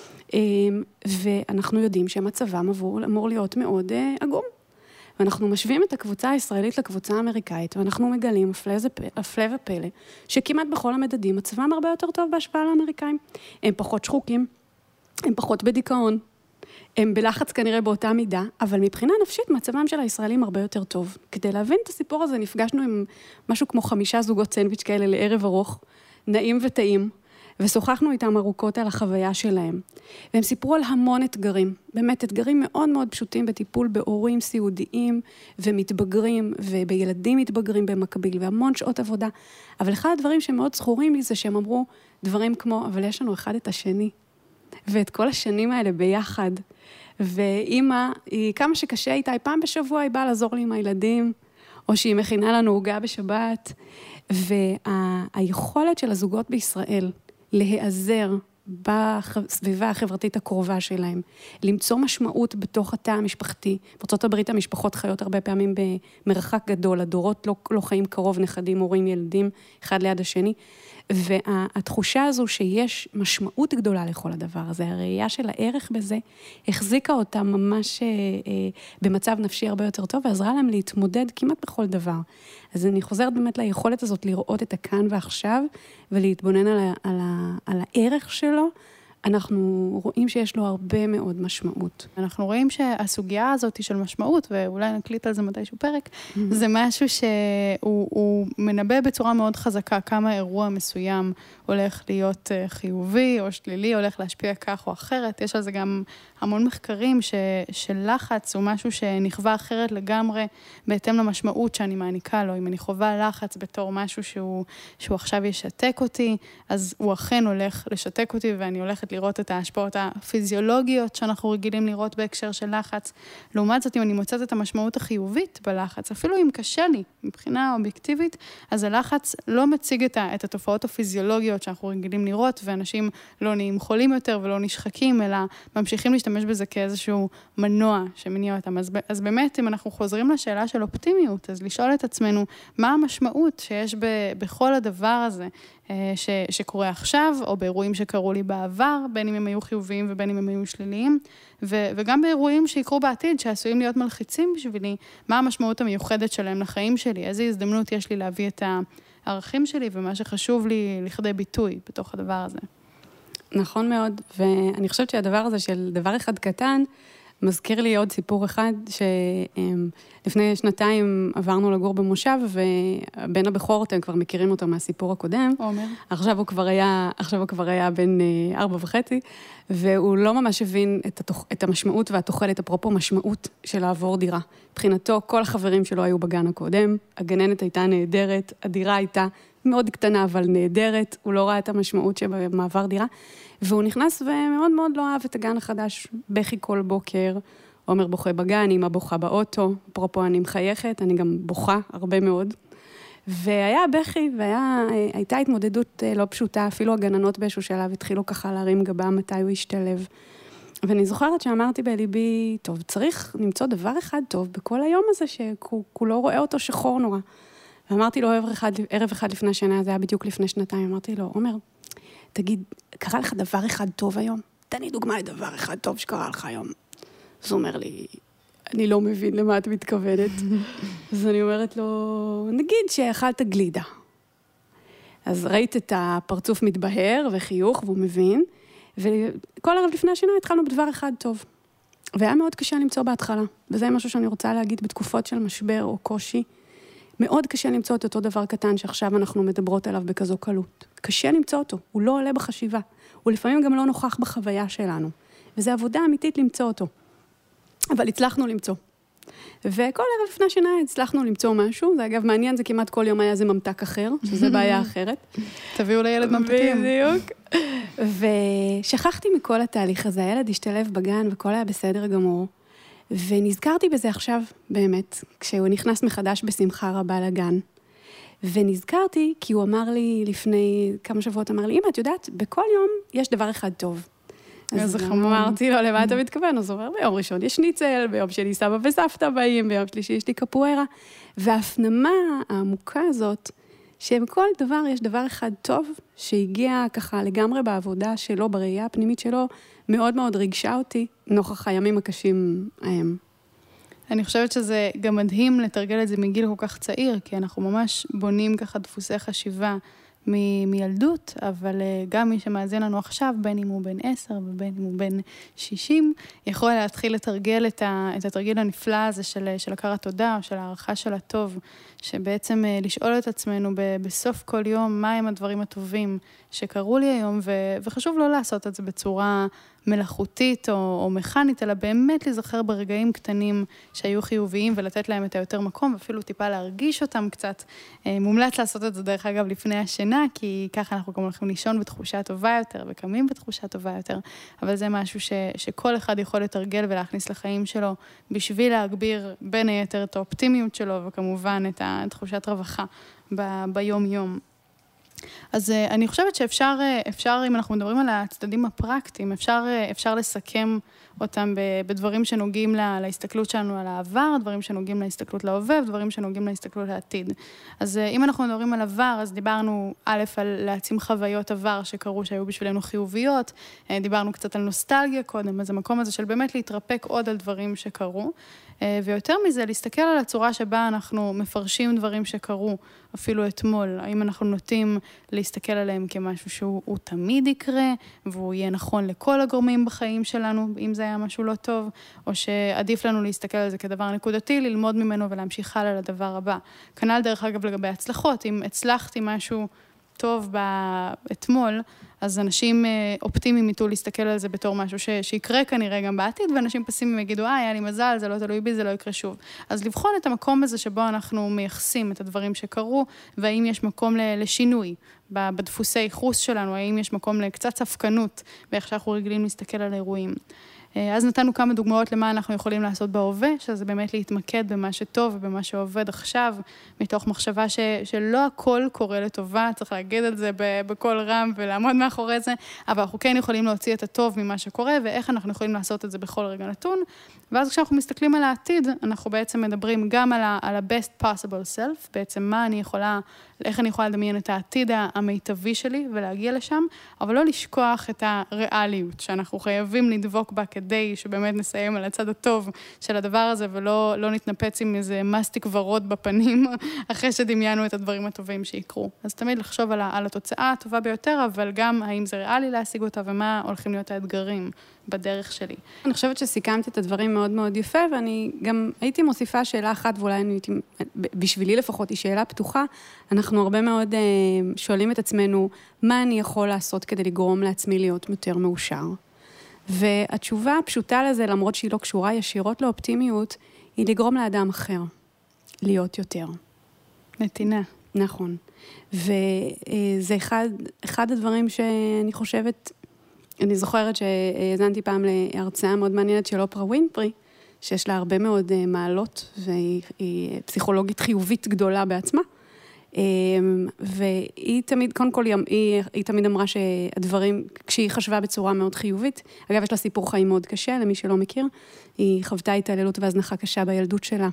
[SPEAKER 2] ואנחנו יודעים שמצבם אמור להיות מאוד עגום. ואנחנו משווים את הקבוצה הישראלית לקבוצה האמריקאית, ואנחנו מגלים, הפלא ופלא, שכמעט בכל המדדים מצבם הרבה יותר טוב בהשוואה לאמריקאים. הם פחות שחוקים, הם פחות בדיכאון, הם בלחץ כנראה באותה מידה, אבל מבחינה נפשית מצבם של הישראלים הרבה יותר טוב. כדי להבין את הסיפור הזה, נפגשנו עם משהו כמו חמישה זוגות סנדוויץ' כאלה לערב ארוך, נעים וטעים, ושוחחנו איתם ארוכות על החוויה שלהם. והם סיפרו על המון אתגרים, באמת אתגרים מאוד מאוד פשוטים בטיפול בהורים סיעודיים ומתבגרים, ובילדים מתבגרים במקביל, והמון שעות עבודה. אבל אחד הדברים שמאוד זכורים לי זה שהם אמרו דברים כמו, אבל יש לנו אחד את השני. ואת כל השנים האלה ביחד. ואמא, היא כמה שקשה איתה, היא פעם בשבוע היא באה לעזור לי עם הילדים, או שהיא מכינה לנו עוגה בשבת. והיכולת של הזוגות בישראל להיעזר בסביבה החברתית הקרובה שלהם, למצוא משמעות בתוך התא המשפחתי. בארצות הברית המשפחות חיות הרבה פעמים במרחק גדול, הדורות לא, לא חיים קרוב, נכדים, הורים, ילדים, אחד ליד השני, והתחושה הזו שיש משמעות גדולה לכל הדבר הזה, הראייה של הערך בזה, החזיקה אותם ממש אה, אה, במצב נפשי הרבה יותר טוב, ועזרה להם להתמודד כמעט בכל דבר. אז אני חוזרת באמת ליכולת הזאת לראות את הכאן ועכשיו, ולהתבונן על, ה, על, ה, על הערך שלו, אנחנו רואים שיש לו הרבה מאוד משמעות.
[SPEAKER 1] אנחנו רואים שהסוגיה הזאת של משמעות, ואולי נקליט על זה מתישהו פרק, mm-hmm. זה משהו שהוא מנבא בצורה מאוד חזקה כמה אירוע מסוים הולך להיות חיובי או שלילי, הולך להשפיע כך או אחרת. יש על זה גם המון מחקרים ש, שלחץ הוא משהו שנכווה אחרת לגמרי, בהתאם למשמעות שאני מעניקה לו. אם אני חווה לחץ בתור משהו שהוא, שהוא עכשיו ישתק אותי, אז הוא אכן הולך לשתק אותי, ואני הולכת לראות את ההשפעות הפיזיולוגיות שאנחנו רגילים לראות בהקשר של לחץ. לעומת זאת, אם אני מוצאת את המשמעות החיובית בלחץ, אפילו אם קשה לי מבחינה אובייקטיבית, אז הלחץ לא מציג את, ה, את התופעות הפיזיולוגיות שאנחנו רגילים לראות, ואנשים לא נהיים חולים יותר ולא נשחקים, אלא ממשיכים להשתמש בזה כאיזשהו מנוע שמניע אותם. אז, אז באמת, אם אנחנו חוזרים לשאלה של אופטימיות, אז לשאול את עצמנו, מה המשמעות שיש ב, בכל הדבר הזה, ש, שקורה עכשיו, או באירועים שקרו לי בעבר, בין אם הם היו חיוביים ובין אם הם היו שליליים, ו, וגם באירועים שיקרו בעתיד, שעשויים להיות מלחיצים בשבילי, מה המשמעות המיוחדת שלהם לחיים שלי, איזו הזדמנות יש לי להביא את הערכים שלי, ומה שחשוב לי לכדי ביטוי בתוך הדבר הזה.
[SPEAKER 2] נכון מאוד, ואני חושבת שהדבר הזה של דבר אחד קטן, מזכיר לי עוד סיפור אחד, שלפני שנתיים עברנו לגור במושב, ובן הבכור, אתם כבר מכירים אותו מהסיפור הקודם.
[SPEAKER 1] עומר.
[SPEAKER 2] עכשיו הוא כבר היה, עכשיו הוא כבר היה בן ארבע וחצי, והוא לא ממש הבין את, התוך, את המשמעות והתוחלת, אפרופו משמעות של לעבור דירה. מבחינתו, כל החברים שלו היו בגן הקודם, הגננת הייתה נהדרת, הדירה הייתה מאוד קטנה, אבל נהדרת, הוא לא ראה את המשמעות שבמעבר דירה, והוא נכנס ומאוד מאוד לא אהב את הגן החדש, בכי כל בוקר, עומר בוכה בגן, אמא בוכה באוטו, אפרופו אני מחייכת, אני גם בוכה הרבה מאוד, והיה בכי, והייתה התמודדות לא פשוטה, אפילו הגננות באיזשהו שלב התחילו ככה להרים גבה מתי הוא ישתלב, ואני זוכרת שאמרתי בליבי, טוב, צריך למצוא דבר אחד טוב בכל היום הזה, שכולו רואה אותו שחור נורא, ואמרתי לו ערב אחד, ערב אחד לפני שנה, זה היה בדיוק לפני שנתיים, אמרתי לו, עומר, תגיד, קרה לך דבר אחד טוב היום? תן לי דוגמה לדבר אחד טוב שקרה לך היום. אז הוא אומר לי, אני לא מבין למה את מתכוונת. אז אני אומרת לו, נגיד שאכלת גלידה. אז ראית את הפרצוף מתבהר וחיוך, והוא מבין, וכל ערב לפני השנה התחלנו בדבר אחד טוב. והיה מאוד קשה למצוא בהתחלה, וזה משהו שאני רוצה להגיד בתקופות של משבר או קושי, מאוד קשה למצוא את אותו דבר קטן שעכשיו אנחנו מדברות עליו בכזו קלות. קשה למצוא אותו, הוא לא עולה בחשיבה, הוא לפעמים גם לא נוכח בחוויה שלנו, וזו עבודה אמיתית למצוא אותו. אבל הצלחנו למצוא. וכל ערב לפני שנה הצלחנו למצוא משהו, זה אגב מעניין, זה כמעט כל יום היה זה ממתק אחר, שזה בעיה אחרת.
[SPEAKER 1] תביאו לילד ממתקים.
[SPEAKER 2] בדיוק. ושכחתי מכל התהליך הזה, הילד השתלב בגן וכל היה בסדר גמור, ונזכרתי בזה עכשיו, באמת, כשהוא נכנס מחדש בשמחה רבה לגן. ונזכרתי, כי הוא אמר לי לפני כמה שבועות, אמר לי, אמא, את יודעת, בכל יום יש דבר אחד טוב. אז אמרתי לו, למה אתה מתכוון? אז הוא אומר, ביום ראשון יש ניצל, ביום שני סבא וסבתא באים, ביום שלישי יש לי קפוארה. וההפנמה העמוקה הזאת, שבכל דבר יש דבר אחד טוב, שהגיע ככה לגמרי בעבודה שלו, בראייה הפנימית שלו, מאוד מאוד ריגשה אותי, נוכח הימים הקשים ההם.
[SPEAKER 1] אני חושבת שזה גם מדהים לתרגל את זה מגיל כל כך צעיר, כי אנחנו ממש בונים ככה דפוסי חשיבה מ- מילדות, אבל גם מי שמאזין לנו עכשיו, בין אם הוא בן עשר ובין אם הוא בן שישים, יכול להתחיל לתרגל את, ה- את התרגיל הנפלא הזה של, של הכרת תודה, או של הערכה של הטוב, שבעצם לשאול את עצמנו ב- בסוף כל יום, מה הם הדברים הטובים שקרו לי היום, ו- וחשוב לא לעשות את זה בצורה מלאכותית או, או מכנית, אלא באמת להיזכר ברגעים קטנים שהיו חיוביים ולתת להם את היותר מקום, ואפילו טיפה להרגיש אותם קצת. מומלץ לעשות את זה דרך אגב לפני השינה, כי ככה אנחנו גם הולכים לישון בתחושה טובה יותר, וקמים בתחושה טובה יותר, אבל זה משהו ש, שכל אחד יכול לתרגל ולהכניס לחיים שלו, בשביל להגביר בין היתר את האופטימיות שלו, וכמובן את תחושת רווחה ב, ביום יום. אז אני חושבת שאפשר, אפשר, אם אנחנו מדברים על הצדדים הפרקטיים, אפשר, אפשר לסכם אותם בדברים שנוגעים לה, להסתכלות שלנו על העבר, דברים שנוגעים להסתכלות להווה, דברים שנוגעים להסתכלות לעתיד. אז אם אנחנו מדברים על עבר, אז דיברנו א' על להעצים חוויות עבר שקרו שהיו בשבילנו חיוביות, דיברנו קצת על נוסטלגיה קודם, אז המקום הזה של באמת להתרפק עוד על דברים שקרו, ויותר מזה, להסתכל על הצורה שבה אנחנו מפרשים דברים שקרו, אפילו אתמול, האם אנחנו נוטים להסתכל עליהם כמשהו שהוא תמיד יקרה, והוא יהיה נכון לכל הגורמים בחיים שלנו, אם זה היה משהו לא טוב, או שעדיף לנו להסתכל על זה כדבר נקודתי, ללמוד ממנו ולהמשיך הלאה לדבר הבא. כנ"ל דרך אגב לגבי הצלחות, אם הצלחתי משהו טוב אתמול, אז אנשים אופטימיים יתו להסתכל על זה בתור משהו ש- שיקרה כנראה גם בעתיד, ואנשים פסימיים יגידו, אה, היה לי מזל, זה לא תלוי בי, זה לא יקרה שוב. אז לבחון את המקום הזה שבו אנחנו מייחסים את הדברים שקרו, והאם יש מקום לשינוי בדפוסי ייחוס שלנו, האם יש מקום לקצת ספקנות, ואיך שאנחנו רגילים להסתכל על אירועים. אז נתנו כמה דוגמאות למה אנחנו יכולים לעשות בהווה, שזה באמת להתמקד במה שטוב ובמה שעובד עכשיו, מתוך מחשבה ש, שלא הכל קורה לטובה, צריך להגיד את זה בכל רם ולעמוד מאחורי זה, אבל אנחנו כן יכולים להוציא את הטוב ממה שקורה, ואיך אנחנו יכולים לעשות את זה בכל רגע נתון. ואז כשאנחנו מסתכלים על העתיד, אנחנו בעצם מדברים גם על ה, על ה-best possible self, בעצם מה אני יכולה, איך אני יכולה לדמיין את העתיד המיטבי שלי ולהגיע לשם, אבל לא לשכוח את הריאליות שאנחנו חייבים לדבוק בה כדי כדי שבאמת נסיים על הצד הטוב של הדבר הזה, ולא לא נתנפץ עם איזה מסטיק ורוד בפנים, אחרי שדמיינו את הדברים הטובים שיקרו. אז תמיד לחשוב על, על התוצאה הטובה ביותר, אבל גם האם זה ריאלי להשיג אותה, ומה הולכים להיות האתגרים בדרך שלי.
[SPEAKER 2] אני חושבת שסיכמת את הדברים מאוד מאוד יפה, ואני גם הייתי מוסיפה שאלה אחת, ואולי אני הייתי, בשבילי לפחות, היא שאלה פתוחה. אנחנו הרבה מאוד שואלים את עצמנו, מה אני יכול לעשות כדי לגרום לעצמי להיות יותר מאושר? והתשובה הפשוטה לזה, למרות שהיא לא קשורה ישירות לאופטימיות, היא לגרום לאדם אחר להיות יותר.
[SPEAKER 1] נתינה.
[SPEAKER 2] נכון. וזה אחד, אחד הדברים שאני חושבת, אני זוכרת שהזנתי פעם להרצאה מאוד מעניינת של אופרה ווינפרי, שיש לה הרבה מאוד מעלות, והיא פסיכולוגית חיובית גדולה בעצמה, והיא תמיד, קודם כל, היא, היא תמיד אמרה שהדברים, כשהיא חשבה בצורה מאוד חיובית, אגב, יש לה סיפור חיים מאוד קשה, למי שלא מכיר, היא חוותה התעללות והזנחה קשה בילדות שלה,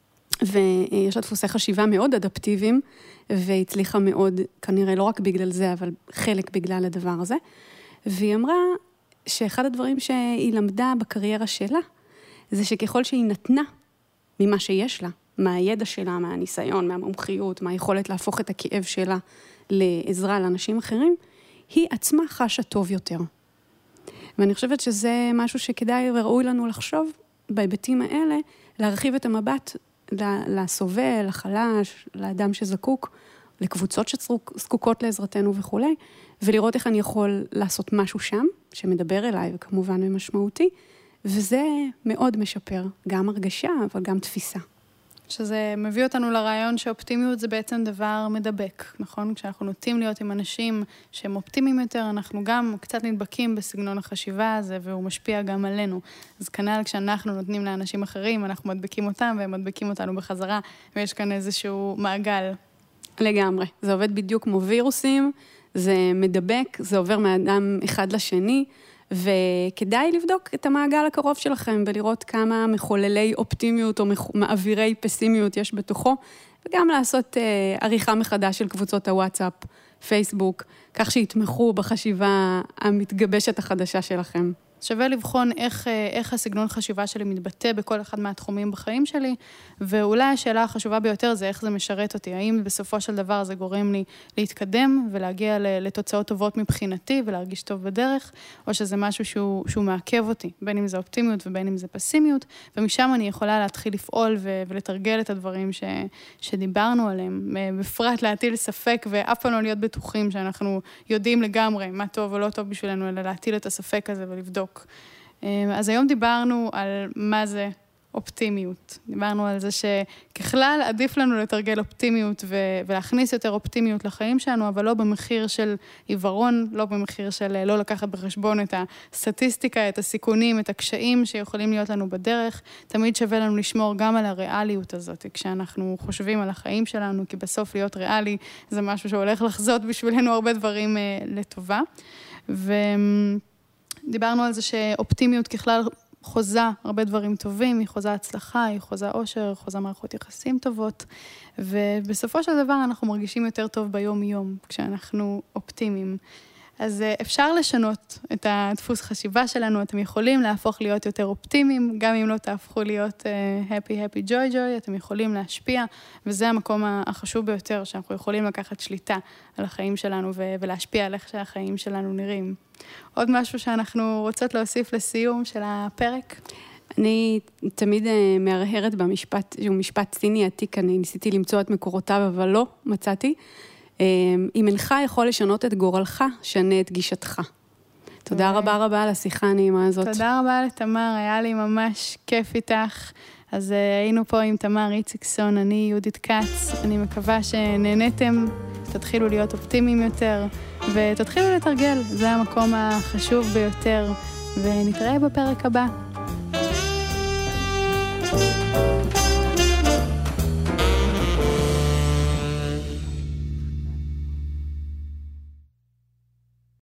[SPEAKER 2] ויש לה דפוסי חשיבה מאוד אדפטיביים, והצליחה מאוד, כנראה לא רק בגלל זה, אבל חלק בגלל הדבר הזה, והיא אמרה שאחד הדברים שהיא למדה בקריירה שלה, זה שככל שהיא נתנה ממה שיש לה, מהידע שלה, מהניסיון, מהמומחיות, מהיכולת להפוך את הכאב שלה לעזרה לאנשים אחרים, היא עצמה חשה טוב יותר. ואני חושבת שזה משהו שכדאי וראוי לנו לחשוב בהיבטים האלה, להרחיב את המבט לסובל, לחלש, לאדם שזקוק, לקבוצות שזקוקות לעזרתנו וכו', ולראות איך אני יכול לעשות משהו שם, שמדבר אליי וכמובן משמעותי, וזה מאוד משפר, גם הרגשה, אבל גם תפיסה.
[SPEAKER 1] שזה מביא אותנו לרעיון שאופטימיות זה בעצם דבר מדבק, נכון? כשאנחנו נוטים להיות עם אנשים שהם אופטימיים יותר, אנחנו גם קצת נדבקים בסגנון החשיבה הזה, והוא משפיע גם עלינו. אז כנ"ל כשאנחנו נותנים לאנשים אחרים, אנחנו מדבקים אותם, והם מדבקים אותנו בחזרה, ויש כאן איזשהו מעגל.
[SPEAKER 2] לגמרי. זה עובד בדיוק כמו וירוסים, זה מדבק, זה עובר מאדם אחד לשני, וכדאי לבדוק את המעגל הקרוב שלכם, ולראות כמה מחוללי אופטימיות או מעבירי פסימיות יש בתוכו, וגם לעשות אה, עריכה מחדש של קבוצות הוואטסאפ, פייסבוק, כך שיתמכו בחשיבה המתגבשת החדשה שלכם.
[SPEAKER 1] שווה לבחון איך, איך הסגנון חשיבה שלי מתבטא בכל אחד מהתחומים בחיים שלי, ואולי השאלה החשובה ביותר זה איך זה משרת אותי, האם בסופו של דבר זה גורם לי להתקדם ולהגיע לתוצאות טובות מבחינתי ולהרגיש טוב בדרך, או שזה משהו שהוא, שהוא מעכב אותי, בין אם זה אופטימיות ובין אם זה פסימיות, ומשם אני יכולה להתחיל לפעול ולתרגל את הדברים ש, שדיברנו עליהם, בפרט להטיל ספק ואף פעם לא להיות בטוחים שאנחנו יודעים לגמרי מה טוב או לא טוב בשבילנו, אלא להטיל את הספק הזה ולבדוק. אז היום דיברנו על מה זה אופטימיות. דיברנו על זה שככלל עדיף לנו לתרגל אופטימיות ולהכניס יותר אופטימיות לחיים שלנו, אבל לא במחיר של עיוורון, לא במחיר של לא לקחת בחשבון את הסטטיסטיקה, את הסיכונים, את הקשיים שיכולים להיות לנו בדרך. תמיד שווה לנו לשמור גם על הריאליות הזאת, כשאנחנו חושבים על החיים שלנו, כי בסוף להיות ריאלי זה משהו שהולך לחזות בשבילנו הרבה דברים לטובה. ו... דיברנו על זה שאופטימיות ככלל חוזה הרבה דברים טובים, היא חוזה הצלחה, היא חוזה אושר, חוזה מערכות יחסים טובות, ובסופו של דבר אנחנו מרגישים יותר טוב ביום-יום, כשאנחנו אופטימיים. אז אפשר לשנות את הדפוס חשיבה שלנו, אתם יכולים להפוך להיות יותר אופטימיים, גם אם לא תהפכו להיות happy, happy, joy, joy, אתם יכולים להשפיע, וזה המקום החשוב ביותר, שאנחנו יכולים לקחת שליטה על החיים שלנו, ולהשפיע על איך שהחיים שלנו נראים. עוד משהו שאנחנו רוצות להוסיף לסיום של הפרק?
[SPEAKER 2] אני תמיד מהרהרת במשפט, שהוא משפט סיני עתיק, אני ניסיתי למצוא את מקורותיו, אבל לא מצאתי. אם אינך יכול לשנות את גורלך, שנה את גישתך. תודה רבה רבה על השיחה הנעימה הזאת.
[SPEAKER 1] תודה רבה לתמר, היה לי ממש כיף איתך. אז היינו פה עם תמר איציקסון, אני יהודית קץ, אני מקווה שנהניתם, תתחילו להיות אופטימיים יותר, ותתחילו לתרגל, זה המקום החשוב ביותר, ונתראה בפרק הבא.